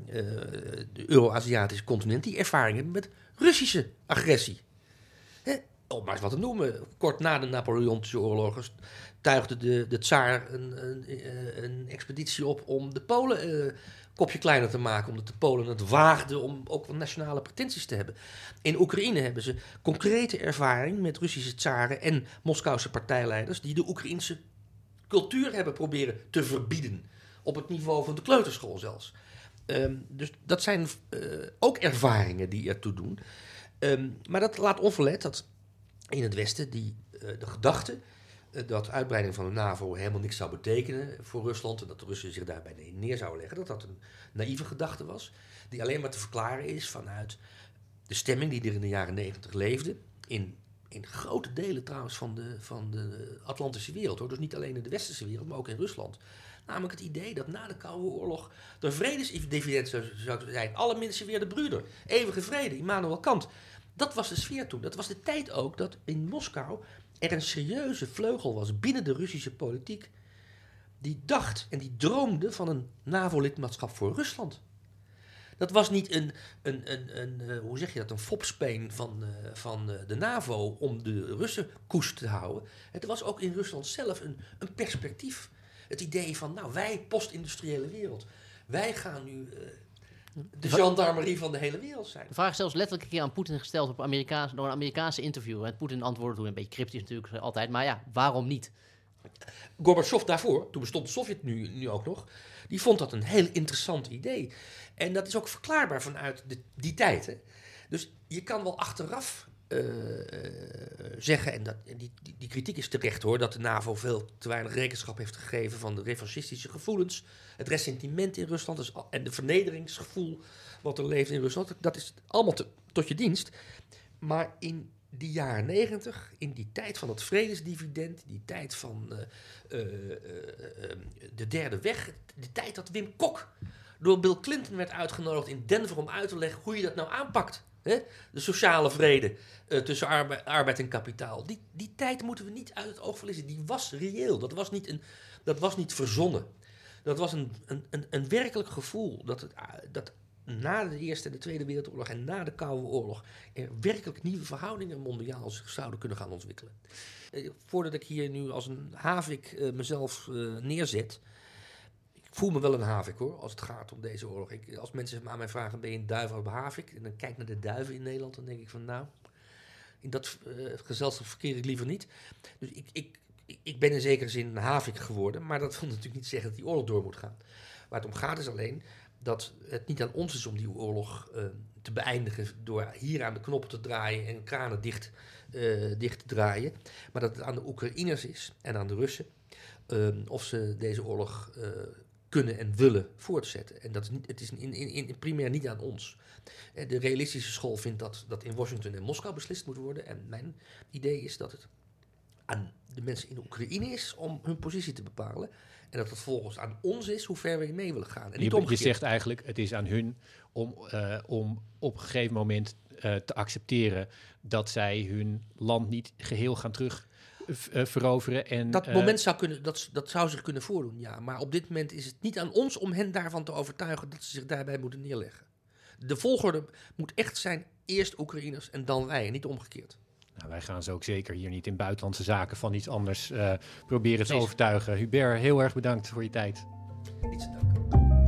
de Euro-Aziatische continent die ervaring hebben met Russische agressie. Hè? Om maar eens wat te noemen. Kort na de Napoleontische oorlogen tuigde de, de tsaar een, een, een expeditie op om de Polen uh, kopje kleiner te maken, omdat de Polen het waagden om ook wat nationale pretenties te hebben. In Oekraïne hebben ze concrete ervaring met Russische tsaren en Moskouse partijleiders die de Oekraïnse cultuur hebben proberen te verbieden. Op het niveau van de kleuterschool zelfs. Um, dus dat zijn uh, ook ervaringen die ertoe doen. Um, maar dat laat onverlet dat in het Westen die, uh, de gedachte uh, dat uitbreiding van de NAVO helemaal niks zou betekenen voor Rusland en dat de Russen zich daarbij neer zouden leggen, dat dat een naïeve gedachte was, die alleen maar te verklaren is vanuit de stemming die er in de jaren negentig leefde, in, in grote delen trouwens van de, van de Atlantische wereld, hoor. Dus niet alleen in de Westerse wereld, maar ook in Rusland. Namelijk het idee dat na de Koude Oorlog de vredesdividend zou, zou zijn. Alle mensen weer de broeder. Eeuwige vrede, Immanuel Kant. Dat was de sfeer toen. Dat was de tijd ook dat in Moskou er een serieuze vleugel was binnen de Russische politiek. Die dacht en die droomde van een NAVO-lidmaatschap voor Rusland. Dat was niet een, een, een, een, een hoe zeg je dat, een fopspeen van, uh, van uh, de NAVO om de Russen koest te houden. Het was ook in Rusland zelf een, een perspectief. Het idee van, nou, wij, post-industriële wereld, wij gaan nu uh, de gendarmerie van de hele wereld zijn. De vraag is zelfs letterlijk een keer aan Poetin gesteld op Amerikaanse, door een Amerikaanse interview. En Poetin antwoordde toen een beetje cryptisch natuurlijk altijd, maar ja, waarom niet? Gorbachev daarvoor, toen bestond de Sovjet nu, nu ook nog, die vond dat een heel interessant idee. En dat is ook verklaarbaar vanuit de, die tijd. Hè? Dus je kan wel achteraf Uh, uh, zeggen, en, dat, en die, die, die kritiek is terecht hoor, dat de NAVO veel te weinig rekenschap heeft gegeven van de revanchistische gevoelens, het ressentiment in Rusland dus, en de vernederingsgevoel wat er leeft in Rusland, dat is allemaal te, tot je dienst. Maar in die jaren negentig, in die tijd van het vredesdividend, die tijd van uh, uh, uh, uh, de derde weg, de tijd dat Wim Kok door Bill Clinton werd uitgenodigd in Denver om uit te leggen hoe je dat nou aanpakt. He? De sociale vrede uh, tussen arbeid, arbeid en kapitaal. Die, die tijd moeten we niet uit het oog verliezen. Die was reëel. Dat was niet, een, dat was niet verzonnen. Dat was een, een, een, een werkelijk gevoel. Dat, het, dat na de Eerste en de Tweede Wereldoorlog en na de Koude Oorlog er werkelijk nieuwe verhoudingen mondiaal zich zouden kunnen gaan ontwikkelen. Uh, voordat ik hier nu als een havik uh, mezelf uh, neerzet. Ik voel me wel een havik hoor, als het gaat om deze oorlog. Ik, als mensen aan mij vragen, ben je een duif of een havik? En dan kijk ik naar de duiven in Nederland, dan denk ik van nou, in dat uh, gezelschap verkeer ik liever niet. Dus ik, ik, ik ben in zekere zin een havik geworden, maar dat wil natuurlijk niet zeggen dat die oorlog door moet gaan. Waar het om gaat is alleen dat het niet aan ons is om die oorlog uh, te beëindigen door hier aan de knoppen te draaien en kranen dicht, uh, dicht te draaien. Maar dat het aan de Oekraïners is en aan de Russen uh, of ze deze oorlog uh, kunnen en willen voortzetten. En dat is niet, het is in, in, in primair niet aan ons. De realistische school vindt dat dat in Washington en Moskou beslist moet worden. En mijn idee is dat het aan de mensen in de Oekraïne is om hun positie te bepalen. En dat het volgens aan ons is hoe ver we mee willen gaan. En niet je, omgekeerd. Je zegt eigenlijk, het is aan hun om, uh, om op een gegeven moment uh, te accepteren dat zij hun land niet geheel gaan terug Uh, veroveren. En, dat uh, moment zou, kunnen, dat, dat zou zich kunnen voordoen, ja. Maar op dit moment is het niet aan ons om hen daarvan te overtuigen dat ze zich daarbij moeten neerleggen. De volgorde moet echt zijn eerst Oekraïners en dan wij, en niet omgekeerd. Nou, wij gaan ze ook zeker hier niet in buitenlandse zaken van iets anders uh, proberen te Precies. overtuigen. Hubert, heel erg bedankt voor je tijd. Niets te danken.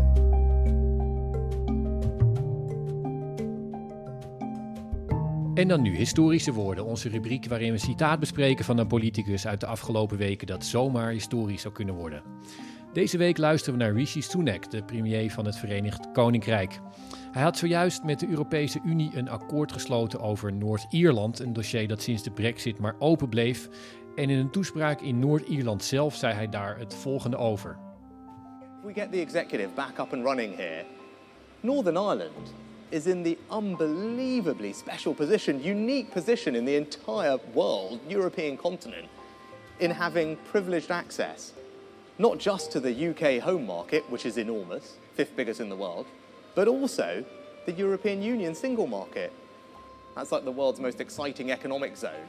En dan nu Historische Woorden, onze rubriek waarin we een citaat bespreken van een politicus uit de afgelopen weken dat zomaar historisch zou kunnen worden. Deze week luisteren we naar Rishi Sunak, de premier van het Verenigd Koninkrijk. Hij had zojuist met de Europese Unie een akkoord gesloten over Noord-Ierland, een dossier dat sinds de Brexit maar open bleef. En in een toespraak in Noord-Ierland zelf zei hij daar het volgende over. If we get the executive back up and running here, Northern Ireland is in the unbelievably special position, unique position in the entire world, European continent, in having privileged access, not just to the U K home market, which is enormous, fifth biggest in the world, but also the European Union single market. That's like the world's most exciting economic zone.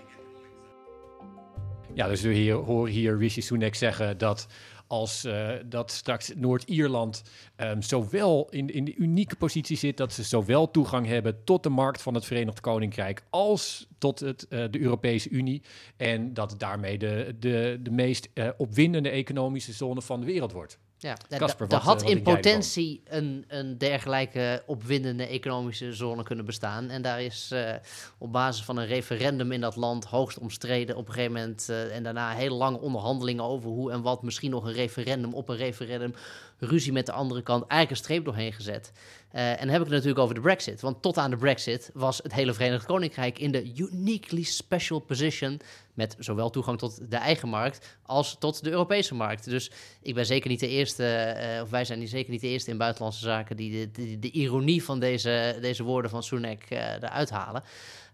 Ja, dus we hier, horen hier Rishi Sunak zeggen dat als uh, dat straks Noord-Ierland um, zowel in, in de unieke positie zit dat ze zowel toegang hebben tot de markt van het Verenigd Koninkrijk als tot het, uh, de Europese Unie. En dat het daarmee de, de, de meest uh, opwindende economische zone van de wereld wordt. Ja, Kasper, er had wat in potentie een, een dergelijke opwindende economische zone kunnen bestaan. En daar is uh, op basis van een referendum in dat land hoogst omstreden op een gegeven moment. Uh, en daarna hele lange onderhandelingen over hoe en wat. Misschien nog een referendum op een referendum. Ruzie met de andere kant. Eigenlijk een streep doorheen gezet. Uh, en dan heb ik het natuurlijk over de Brexit. Want tot aan de Brexit was het hele Verenigd Koninkrijk in de uniquely special position met zowel toegang tot de eigen markt als tot de Europese markt. Dus ik ben zeker niet de eerste, uh, of wij zijn zeker niet de eerste in buitenlandse zaken die de, de, de ironie van deze, deze woorden van Sunak uh, eruit halen.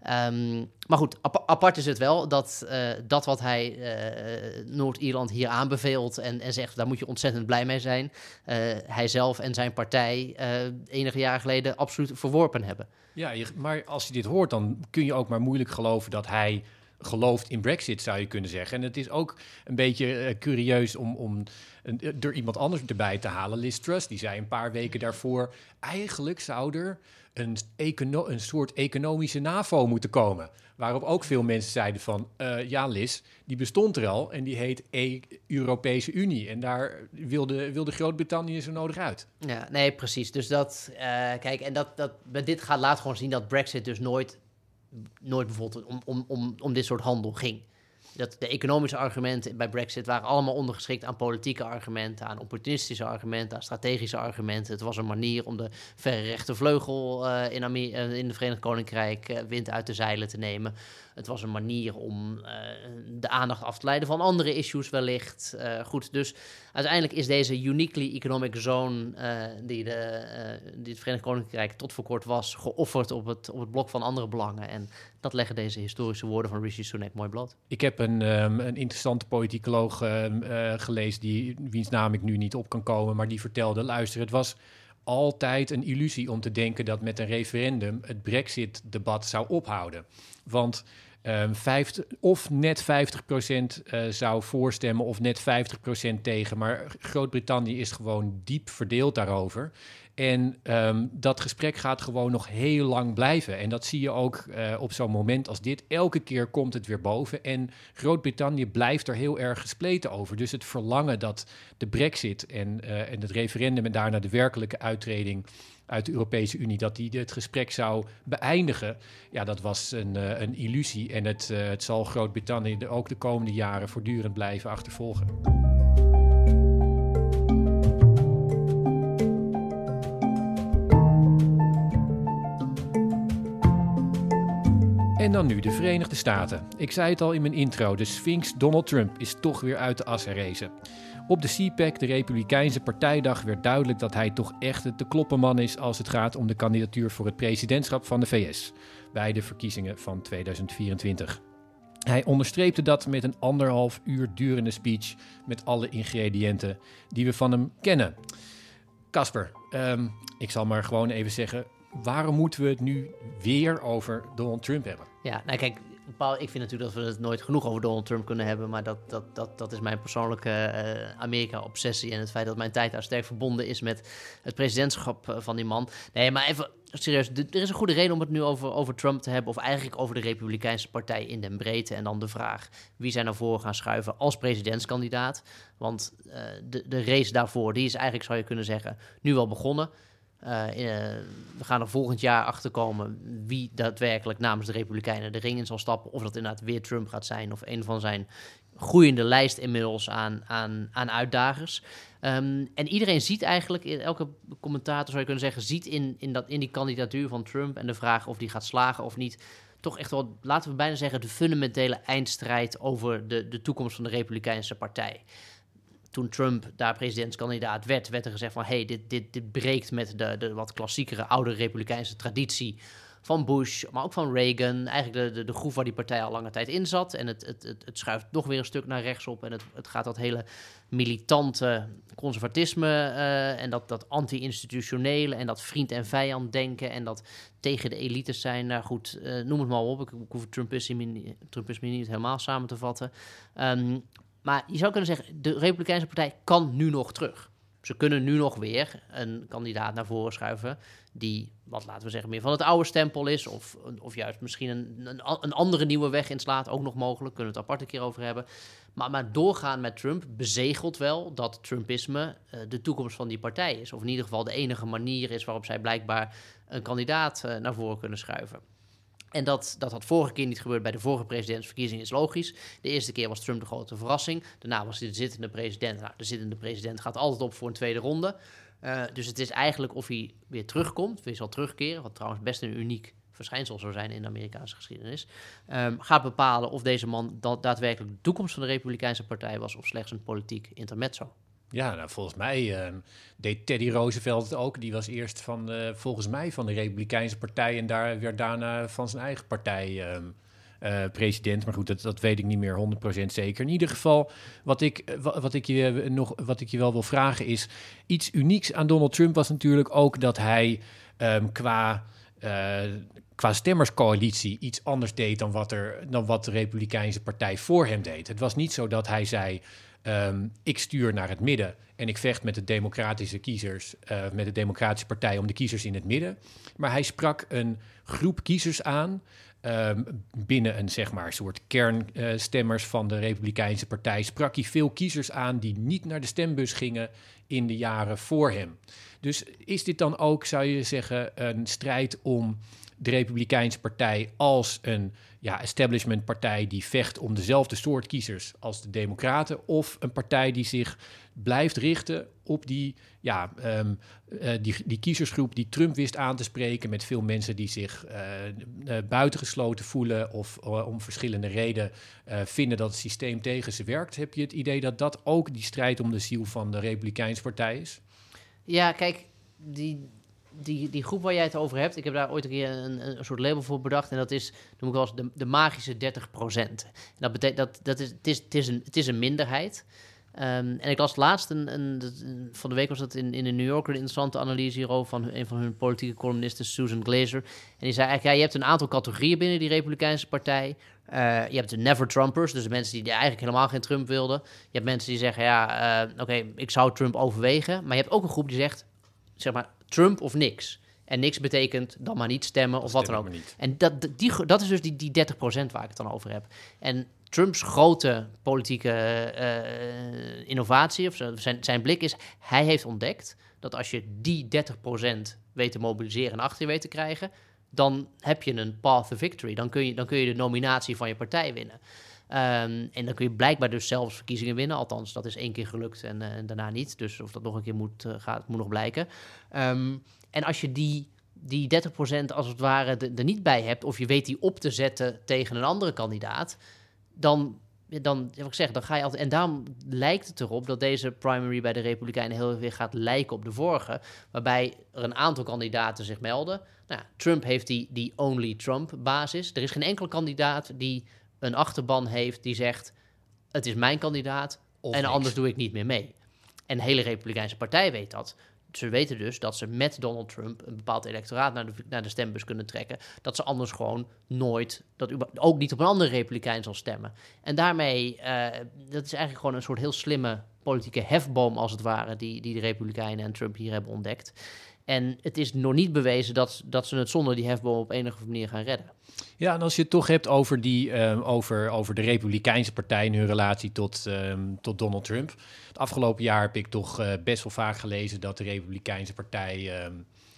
Um, maar goed, ap- apart is het wel dat uh, dat wat hij uh, Noord-Ierland hier aanbeveelt en, en zegt, daar moet je ontzettend blij mee zijn. Uh, hij zelf en zijn partij uh, enige jaren geleden absoluut verworpen hebben. Ja, je, maar als je dit hoort, dan kun je ook maar moeilijk geloven dat hij gelooft in Brexit, zou je kunnen zeggen. En het is ook een beetje uh, curieus om, om een, er iemand anders erbij te halen. Liz Truss, die zei een paar weken daarvoor, eigenlijk zou er een, econo- een soort economische NAVO moeten komen. Waarop ook veel mensen zeiden van, uh, ja Liz, die bestond er al en die heet e- Europese Unie. En daar wilde, wilde Groot-Brittannië zo nodig uit. Ja, nee, precies. Dus dat, uh, kijk, en dat, dat, dit gaat laat gewoon zien dat Brexit dus nooit nooit bijvoorbeeld om, om, om, om dit soort handel ging. Dat de economische argumenten bij Brexit waren allemaal ondergeschikt aan politieke argumenten, aan opportunistische argumenten, aan strategische argumenten. Het was een manier om de verre rechtervleugel uh, in, Amer- uh, in het Verenigd Koninkrijk uh, wind uit de zeilen te nemen. Het was een manier om uh, de aandacht af te leiden van andere issues wellicht. Uh, goed, dus uiteindelijk is deze uniquely economic zone uh, die, de, uh, die het Verenigd Koninkrijk tot voor kort was, geofferd op het, op het blok van andere belangen. En dat leggen deze historische woorden van Rishi Sunak mooi bloot. Ik heb een, um, een interessante politicoloog uh, uh, gelezen, die, wiens naam ik nu niet op kan komen, maar die vertelde, luister, het was altijd een illusie om te denken dat met een referendum het Brexit-debat zou ophouden. Want Um, vijftig, of net vijftig procent uh, zou voorstemmen of net vijftig procent tegen. Maar Groot-Brittannië is gewoon diep verdeeld daarover. En um, dat gesprek gaat gewoon nog heel lang blijven. En dat zie je ook uh, op zo'n moment als dit. Elke keer komt het weer boven. En Groot-Brittannië blijft er heel erg gespleten over. Dus het verlangen dat de Brexit en, uh, en het referendum en daarna de werkelijke uittreding uit de Europese Unie, dat die het gesprek zou beëindigen, ja, dat was een, uh, een illusie. En het, uh, het zal Groot-Brittannië de, ook de komende jaren voortdurend blijven achtervolgen. En dan nu de Verenigde Staten. Ik zei het al in mijn intro, de Sphinx Donald Trump is toch weer uit de as herrezen. Op de C PAC, de Republikeinse partijdag, werd duidelijk dat hij toch echt de kloppenman is als het gaat om de kandidatuur voor het presidentschap van de V S bij de verkiezingen van tweeduizend vierentwintig. Hij onderstreepte dat met een anderhalf uur durende speech met alle ingrediënten die we van hem kennen. Kasper, um, ik zal maar gewoon even zeggen, waarom moeten we het nu weer over Donald Trump hebben? Ja, nou kijk, Paul, ik vind natuurlijk dat we het nooit genoeg over Donald Trump kunnen hebben, maar dat, dat, dat, dat is mijn persoonlijke uh, Amerika-obsessie en het feit dat mijn tijd daar sterk verbonden is met het presidentschap uh, van die man. Nee, maar even serieus, d- er is een goede reden om het nu over, over Trump te hebben, of eigenlijk over de Republikeinse partij in den breedte. En dan de vraag, wie zij naar voren gaan schuiven als presidentskandidaat? Want uh, de, de race daarvoor, die is eigenlijk, zou je kunnen zeggen, nu wel begonnen. Uh, uh, we gaan er volgend jaar achter komen wie daadwerkelijk namens de Republikeinen de ring in zal stappen. Of dat inderdaad weer Trump gaat zijn of een van zijn groeiende lijst inmiddels aan, aan, aan uitdagers. Um, en iedereen ziet eigenlijk, elke commentator zou je kunnen zeggen, ziet in, in, dat, in die kandidatuur van Trump en de vraag of die gaat slagen of niet, toch echt wel, laten we bijna zeggen, de fundamentele eindstrijd over de, de toekomst van de Republikeinse partij. Toen Trump daar presidentskandidaat werd, werd er gezegd van, hey, dit, dit, dit breekt met de, de wat klassiekere oude Republikeinse traditie van Bush, maar ook van Reagan. Eigenlijk de, de, de groef waar die partij al lange tijd in zat. En het, het, het, het schuift nog weer een stuk naar rechts op. En het, het gaat dat hele militante conservatisme uh, en dat, dat anti-institutionele en dat vriend en vijand denken en dat tegen de elites zijn. Nou goed, uh, noem het maar op. Ik, ik hoef Trumpisme, Trumpisme niet helemaal samen te vatten. Um, maar je zou kunnen zeggen, de Republikeinse partij kan nu nog terug. Ze kunnen nu nog weer een kandidaat naar voren schuiven die, wat laten we zeggen, meer van het oude stempel is. Of, of juist misschien een, een, een andere nieuwe weg inslaat, ook nog mogelijk. Kunnen we het apart een keer over hebben. Maar, maar doorgaan met Trump bezegelt wel dat Trumpisme uh, de toekomst van die partij is. Of in ieder geval de enige manier is waarop zij blijkbaar een kandidaat uh, naar voren kunnen schuiven. En dat, dat had vorige keer niet gebeurd bij de vorige presidentsverkiezingen is logisch. De eerste keer was Trump de grote verrassing. Daarna was hij de zittende president. Nou, de zittende president gaat altijd op voor een tweede ronde. Uh, dus het is eigenlijk of hij weer terugkomt, weer zal terugkeren, wat trouwens best een uniek verschijnsel zou zijn in de Amerikaanse geschiedenis, um, gaat bepalen of deze man da- daadwerkelijk de toekomst van de Republikeinse partij was of slechts een politiek intermezzo. Ja, nou, volgens mij uh, deed Teddy Roosevelt het ook. Die was eerst van, uh, volgens mij van de Republikeinse partij en daar werd daarna van zijn eigen partij uh, uh, president. Maar goed, dat, dat weet ik niet meer honderd procent zeker. In ieder geval, wat ik, wat, wat, ik je nog, wat ik je wel wil vragen is, iets unieks aan Donald Trump was natuurlijk ook dat hij um, qua... Uh, qua stemmerscoalitie iets anders deed dan wat, er, dan wat de Republikeinse partij voor hem deed. Het was niet zo dat hij zei, um, ik stuur naar het midden en ik vecht met de democratische kiezers, uh, met de democratische partij om de kiezers in het midden. Maar hij sprak een groep kiezers aan, um, binnen een zeg maar soort kernstemmers uh, van de Republikeinse partij, sprak hij veel kiezers aan die niet naar de stembus gingen in de jaren voor hem. Dus is dit dan ook, zou je zeggen, een strijd om de Republikeinse partij als een ja, establishmentpartij die vecht om dezelfde soort kiezers als de Democraten, of een partij die zich blijft richten op die, ja, um, uh, die, die kiezersgroep die Trump wist aan te spreken met veel mensen die zich uh, uh, buitengesloten voelen of uh, om verschillende redenen uh, vinden dat het systeem tegen ze werkt? Heb je het idee dat dat ook die strijd om de ziel van de Republikeinse partij is? Ja, kijk, die... Die, die groep waar jij het over hebt, ik heb daar ooit een keer een, een soort label voor bedacht. En dat is, noem ik wel eens, de, de magische dertig procent. En dat betekent dat, dat is, het, is, het, is een, het is een minderheid. Um, en ik las laatst, een, een, een, van de week was dat in, in de New Yorker, een interessante analyse hierover van een van hun politieke columnisten, Susan Glazer. En die zei eigenlijk, ja, je hebt een aantal categorieën binnen die Republikeinse partij. Uh, je hebt de never-Trumpers, dus de mensen die eigenlijk helemaal geen Trump wilden. Je hebt mensen die zeggen, ja, uh, oké, okay, ik zou Trump overwegen. Maar je hebt ook een groep die zegt, zeg maar, Trump of niks. En niks betekent dan maar niet stemmen of wat dan ook. En dat, die, dat is dus die, die dertig procent waar ik het dan over heb. En Trumps grote politieke uh, innovatie, of zijn, zijn blik is, hij heeft ontdekt dat als je die dertig procent weet te mobiliseren en achter je weet te krijgen, dan heb je een path to victory. Dan kun je, dan kun je de nominatie van je partij winnen. Um, en dan kun je blijkbaar dus zelfs verkiezingen winnen. Althans, dat is één keer gelukt en, uh, en daarna niet. Dus of dat nog een keer moet, uh, gaat, moet nog blijken. Um, en als je die, die dertig procent als het ware er niet bij hebt, of je weet die op te zetten tegen een andere kandidaat, dan, dan, wat ik zeg, dan ga je altijd. En daarom lijkt het erop dat deze primary bij de Republikeinen heel weer gaat lijken op de vorige, waarbij er een aantal kandidaten zich melden. Nou, Trump heeft die, die only Trump-basis. Er is geen enkele kandidaat die een achterban heeft die zegt, het is mijn kandidaat of en niks. Anders doe ik niet meer mee. En de hele Republikeinse partij weet dat. Ze weten dus dat ze met Donald Trump een bepaald electoraat naar de, naar de stembus kunnen trekken, dat ze anders gewoon nooit, dat ook niet op een andere Republikein zal stemmen. En daarmee, uh, dat is eigenlijk gewoon een soort heel slimme politieke hefboom als het ware, die, die de Republikeinen en Trump hier hebben ontdekt. En het is nog niet bewezen dat, dat ze het zonder die hefboom op enige manier gaan redden. Ja, en als je het toch hebt over, die, um, over, over de Republikeinse partij en hun relatie tot, um, tot Donald Trump. Het afgelopen jaar heb ik toch uh, best wel vaak gelezen dat de Republikeinse partij um,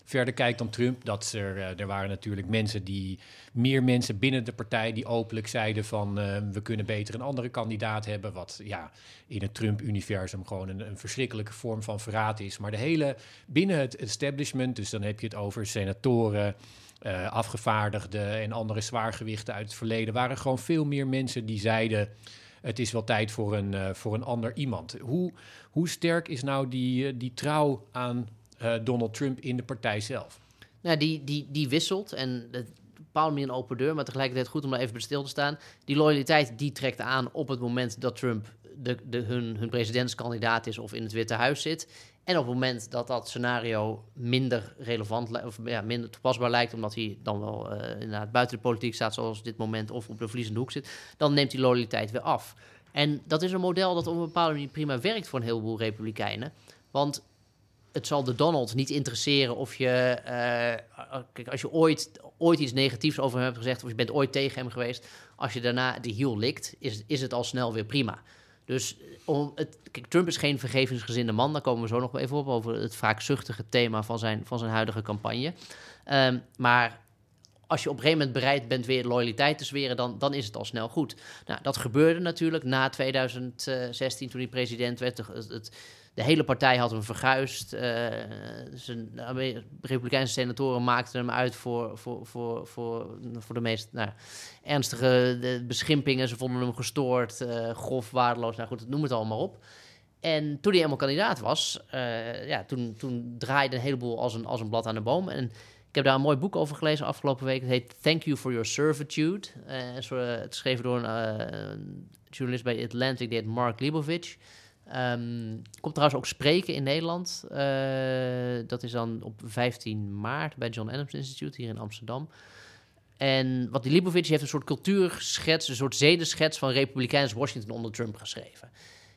verder kijkt dan Trump. Dat er, uh, er waren natuurlijk mensen die, meer mensen binnen de partij die openlijk zeiden van uh, we kunnen beter een andere kandidaat hebben. Wat ja, in het Trump-universum gewoon een, een verschrikkelijke vorm van verraad is. Maar de hele, binnen het establishment, dus dan heb je het over senatoren, uh, afgevaardigden en andere zwaargewichten uit het verleden, waren gewoon veel meer mensen die zeiden het is wel tijd voor een, uh, voor een ander iemand. Hoe, hoe sterk is nou die, uh, die trouw aan uh, Donald Trump in de partij zelf? Nou, die, die, die wisselt en het bepaalt meer een open deur, maar tegelijkertijd goed om daar even bij stil te staan. Die loyaliteit die trekt aan op het moment dat Trump de, de, hun, hun presidentskandidaat is of in het Witte Huis zit. En op het moment dat dat scenario minder relevant of ja, minder toepasbaar lijkt, omdat hij dan wel uh, inderdaad buiten de politiek staat zoals dit moment of op de verliezende hoek zit, dan neemt die loyaliteit weer af. En dat is een model dat op een bepaalde manier prima werkt voor een heleboel republikeinen. Want het zal de Donald niet interesseren of je, uh, kijk, als je ooit, ooit iets negatiefs over hem hebt gezegd of je bent ooit tegen hem geweest, als je daarna de hiel likt, is, is het al snel weer prima. Dus om het, kijk, Trump is geen vergevingsgezinde man. Daar komen we zo nog even op, over het wraakzuchtige thema van zijn, van zijn huidige campagne. Um, maar als je op een gegeven moment bereid bent weer loyaliteit te zweren, dan, dan is het al snel goed. Nou, dat gebeurde natuurlijk na tweeduizend zestien, toen hij president werd. Het, het, de hele partij had hem verguisd. Uh, zijn de Republikeinse senatoren maakten hem uit voor, voor, voor, voor, voor de meest nou, ernstige de beschimpingen. Ze vonden hem gestoord, uh, grof, waardeloos. Nou goed, noem het allemaal op. En toen hij helemaal kandidaat was, uh, ja, toen, toen draaide een heleboel als een, als een blad aan de boom. En ik heb daar een mooi boek over gelezen afgelopen week. Het heet Thank You for Your Servitude. Uh, het is geschreven door een uh, journalist bij Atlantic, die heet Mark Leibovich. Um, komt trouwens ook spreken in Nederland. Uh, dat is dan op vijftien maart bij John Adams Institute hier in Amsterdam. En wat die Leibovich heeft een soort cultuurschets, een soort zedenschets van Republikeins Washington onder Trump geschreven.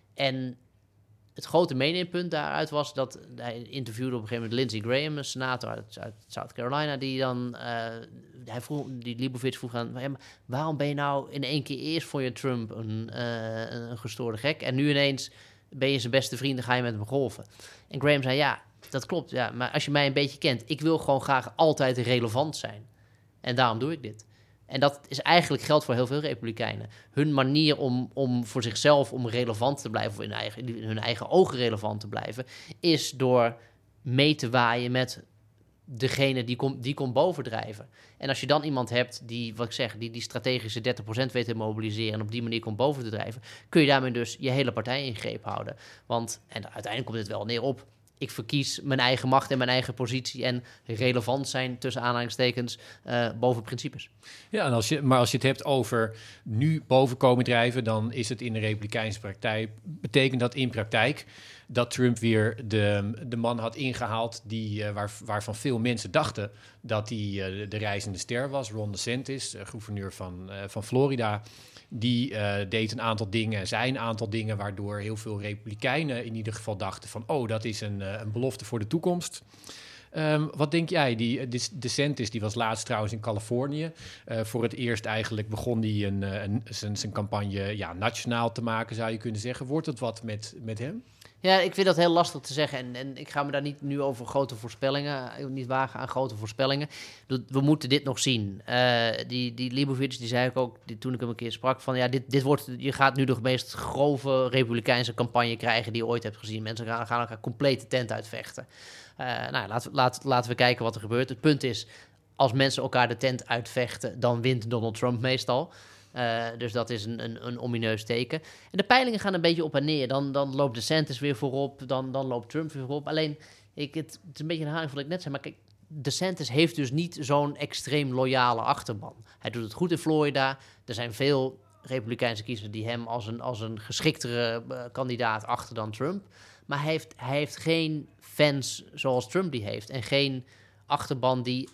En het grote meeneempunt daaruit was dat hij interviewde op een gegeven moment Lindsey Graham, een senator uit, uit South Carolina, die dan, uh, hij vroeg, die Leibovich vroeg aan, waarom ben je nou in één keer eerst voor je Trump een, uh, een gestoorde gek en nu ineens ben je zijn beste vriend en ga je met hem golven? En Graham zei, ja, dat klopt, ja, maar als je mij een beetje kent, ik wil gewoon graag altijd relevant zijn. En daarom doe ik dit. En dat is eigenlijk geldt voor heel veel Republikeinen. Hun manier om, om voor zichzelf om relevant te blijven, of in, eigen, in hun eigen ogen relevant te blijven, is door mee te waaien met degene die komt die komt bovendrijven. En als je dan iemand hebt die, wat ik zeg, die, die strategische dertig procent weet te mobiliseren en op die manier komt boven te drijven, kun je daarmee dus je hele partij in greep houden. Want, en uiteindelijk komt het wel neer op, ik verkies mijn eigen macht en mijn eigen positie en relevant zijn, tussen aanhalingstekens, uh, boven principes. Ja, en als je, maar als je het hebt over nu boven komen drijven, dan is het in de Republikeinse praktijk, betekent dat in praktijk dat Trump weer de, de man had ingehaald die, uh, waar, waarvan veel mensen dachten dat hij uh, de reizende ster was. Ron DeSantis, uh, gouverneur van, uh, van Florida. Die uh, deed een aantal dingen, zei een aantal dingen, waardoor heel veel Republikeinen in ieder geval dachten van, oh, dat is een, uh, een belofte voor de toekomst. Um, wat denk jij? Die DeSantis, die was laatst trouwens in Californië. Uh, voor het eerst eigenlijk begon hij een, een, zijn, zijn campagne ja, nationaal te maken, zou je kunnen zeggen. Wordt het wat met, met hem? Ja, ik vind dat heel lastig te zeggen. En, en ik ga me daar niet nu over grote voorspellingen, niet wagen aan grote voorspellingen. We moeten dit nog zien. Uh, die, die Leibovich, die zei ik ook, die, toen ik hem een keer sprak, van ja, dit, dit wordt, je gaat nu de meest grove Republikeinse campagne krijgen die je ooit hebt gezien. Mensen gaan, gaan elkaar compleet de tent uitvechten. Uh, nou, laten, laten, laten we kijken wat er gebeurt. Het punt is, als mensen elkaar de tent uitvechten, dan wint Donald Trump meestal. Uh, dus dat is een, een, een omineus teken. En de peilingen gaan een beetje op en neer. Dan, dan loopt DeSantis weer voorop, dan, dan loopt Trump weer voorop. Alleen, ik, het, het is een beetje een herhaling van wat ik net zei, maar kijk, DeSantis heeft dus niet zo'n extreem loyale achterban. Hij doet het goed in Florida. Er zijn veel Republikeinse kiezers die hem als een, als een geschiktere uh, kandidaat achter dan Trump. Maar hij heeft, hij heeft geen fans zoals Trump die heeft. En geen achterban die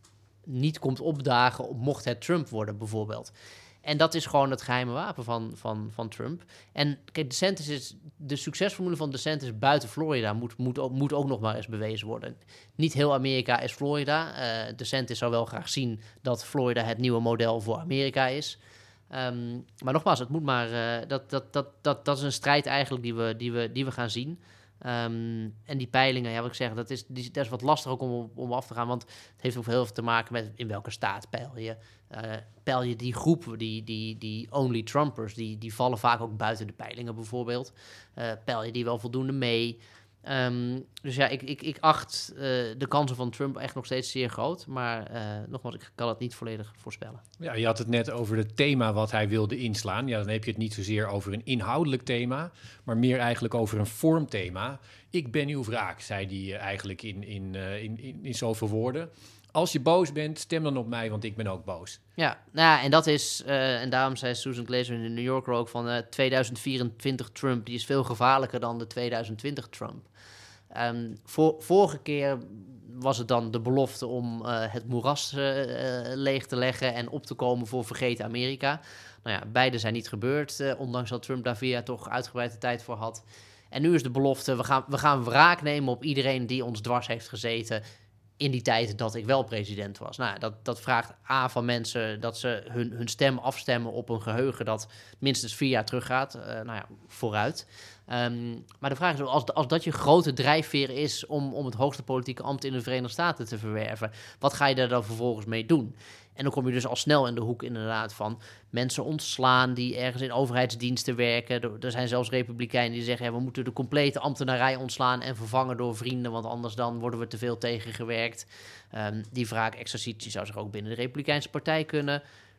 niet komt opdagen mocht het Trump worden, bijvoorbeeld. En dat is gewoon het geheime wapen van, van, van Trump. En kijk, DeSantis is, de succesformule van DeSantis buiten Florida moet, moet, ook, moet ook nog maar eens bewezen worden. Niet heel Amerika is Florida. Uh, DeSantis zou wel graag zien dat Florida het nieuwe model voor Amerika is. Um, maar nogmaals, het moet maar, uh, dat, dat, dat, dat, dat is een strijd eigenlijk die we, die we, die we gaan zien. Um, en die peilingen, ja, wat ik zeg, dat is, die, dat is wat lastig ook om, om af te gaan. Want het heeft ook heel veel te maken met in welke staat peil je. Uh, peil je die groep, die, die, die only Trumpers, die, die vallen vaak ook buiten de peilingen bijvoorbeeld. Uh, peil je die wel voldoende mee? Um, dus ja, ik, ik, ik acht uh, de kansen van Trump echt nog steeds zeer groot. Maar uh, nogmaals, ik kan het niet volledig voorspellen. Ja, je had het net over het thema wat hij wilde inslaan. Ja, dan heb je het niet zozeer over een inhoudelijk thema, maar meer eigenlijk over een vormthema. Ik ben uw wraak, zei hij uh, eigenlijk in, in, uh, in, in, in zoveel woorden. Als je boos bent, stem dan op mij, want ik ben ook boos. Ja, nou ja, en dat is, uh, en daarom zei Susan Glazer in de New Yorker ook van uh, tweeduizend vierentwintig Trump, die is veel gevaarlijker dan de tweeduizend twintig Trump. Um, voor, vorige keer was het dan de belofte om uh, het moeras uh, leeg te leggen en op te komen voor vergeten Amerika. Nou ja, beide zijn niet gebeurd, uh, ondanks dat Trump daar vier jaar toch uitgebreid de tijd voor had. En nu is de belofte, we gaan, we gaan wraak nemen op iedereen die ons dwars heeft gezeten in die tijd dat ik wel president was. Nou, dat, dat vraagt A van mensen dat ze hun, hun stem afstemmen op een geheugen dat minstens vier jaar teruggaat. Uh, nou ja, vooruit. Um, maar de vraag is, als, als dat je grote drijfveer is om, om het hoogste politieke ambt in de Verenigde Staten te verwerven, wat ga je daar dan vervolgens mee doen? En dan kom je dus al snel in de hoek inderdaad van mensen ontslaan die ergens in overheidsdiensten werken. Er, er zijn zelfs republikeinen die zeggen, ja, we moeten de complete ambtenarij ontslaan en vervangen door vrienden, want anders dan worden we te veel tegengewerkt. Um, die wraakexercitie zou zich ook binnen de Republikeinse partij kunnen,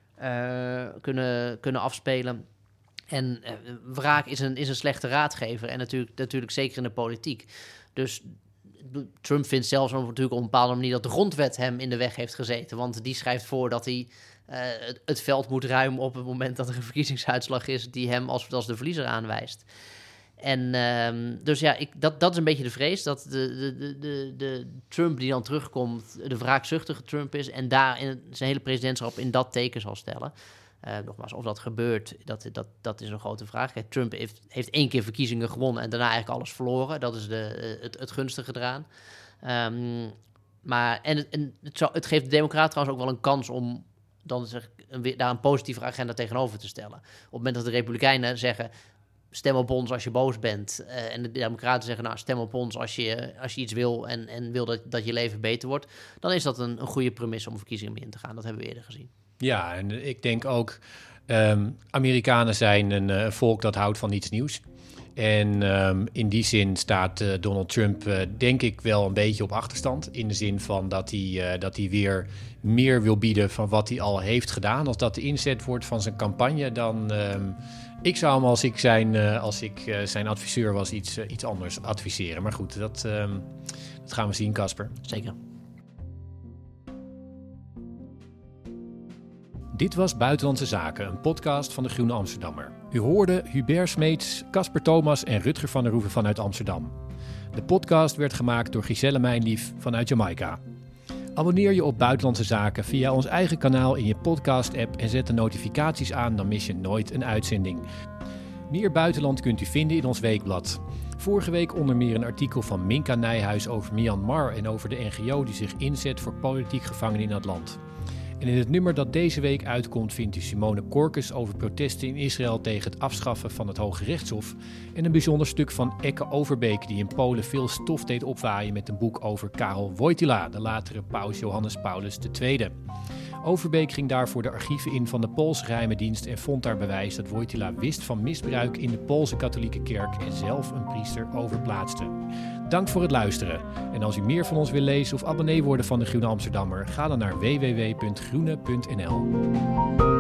uh, kunnen, kunnen afspelen. En uh, wraak is een, is een slechte raadgever en natuurlijk, natuurlijk zeker in de politiek. Dus Trump vindt zelfs natuurlijk op een bepaalde manier dat de grondwet hem in de weg heeft gezeten. Want die schrijft voor dat hij uh, het, het veld moet ruimen op het moment dat er een verkiezingsuitslag is die hem als, als de verliezer aanwijst. En uh, dus ja, ik, dat, dat is een beetje de vrees dat de, de, de, de, de Trump die dan terugkomt de wraakzuchtige Trump is en daar in zijn hele presidentschap in dat teken zal stellen. Uh, nogmaals, of dat gebeurt, dat, dat, dat is een grote vraag. Kijk, Trump heeft, heeft één keer verkiezingen gewonnen en daarna eigenlijk alles verloren. Dat is de, het, het gunstige eraan. Um, maar, en het, en het, zou, het geeft de Democraten trouwens ook wel een kans om dan zeg, een, daar een positieve agenda tegenover te stellen. Op het moment dat de Republikeinen zeggen, stem op ons als je boos bent. Uh, en de Democraten zeggen, nou, stem op ons als je, als je iets wil en, en wil dat, dat je leven beter wordt. Dan is dat een, een goede premisse om verkiezingen mee in te gaan. Dat hebben we eerder gezien. Ja, en ik denk ook, um, Amerikanen zijn een uh, volk dat houdt van iets nieuws. En um, in die zin staat uh, Donald Trump, uh, denk ik, wel een beetje op achterstand. In de zin van dat hij, uh, dat hij weer meer wil bieden van wat hij al heeft gedaan. Als dat de inzet wordt van zijn campagne, dan... Um, ik zou hem als ik zijn, uh, als ik, uh, zijn adviseur was iets, uh, iets anders adviseren. Maar goed, dat, um, dat gaan we zien, Casper. Zeker. Dit was Buitenlandse Zaken, een podcast van de Groene Amsterdammer. U hoorde Hubert Smeets, Casper Thomas en Rutger van der Hoeven vanuit Amsterdam. De podcast werd gemaakt door Giselle Mijnlief vanuit Jamaica. Abonneer je op Buitenlandse Zaken via ons eigen kanaal in je podcast-app en zet de notificaties aan, dan mis je nooit een uitzending. Meer buitenland kunt u vinden in ons weekblad. Vorige week onder meer een artikel van Minka Nijhuis over Myanmar en over de N G O die zich inzet voor politiek gevangenen in het land. En in het nummer dat deze week uitkomt vindt u Simone Korkes over protesten in Israël tegen het afschaffen van het Hoge Rechtshof en een bijzonder stuk van Ekke Overbeek die in Polen veel stof deed opwaaien met een boek over Karol Wojtyla, de latere paus Johannes Paulus de Tweede. Overbeek ging daarvoor de archieven in van de Poolse geheime dienst en vond daar bewijs dat Wojtyla wist van misbruik in de Poolse katholieke kerk en zelf een priester overplaatste. Dank voor het luisteren. En als u meer van ons wil lezen of abonnee worden van de Groene Amsterdammer, ga dan naar w w w punt groene punt n l.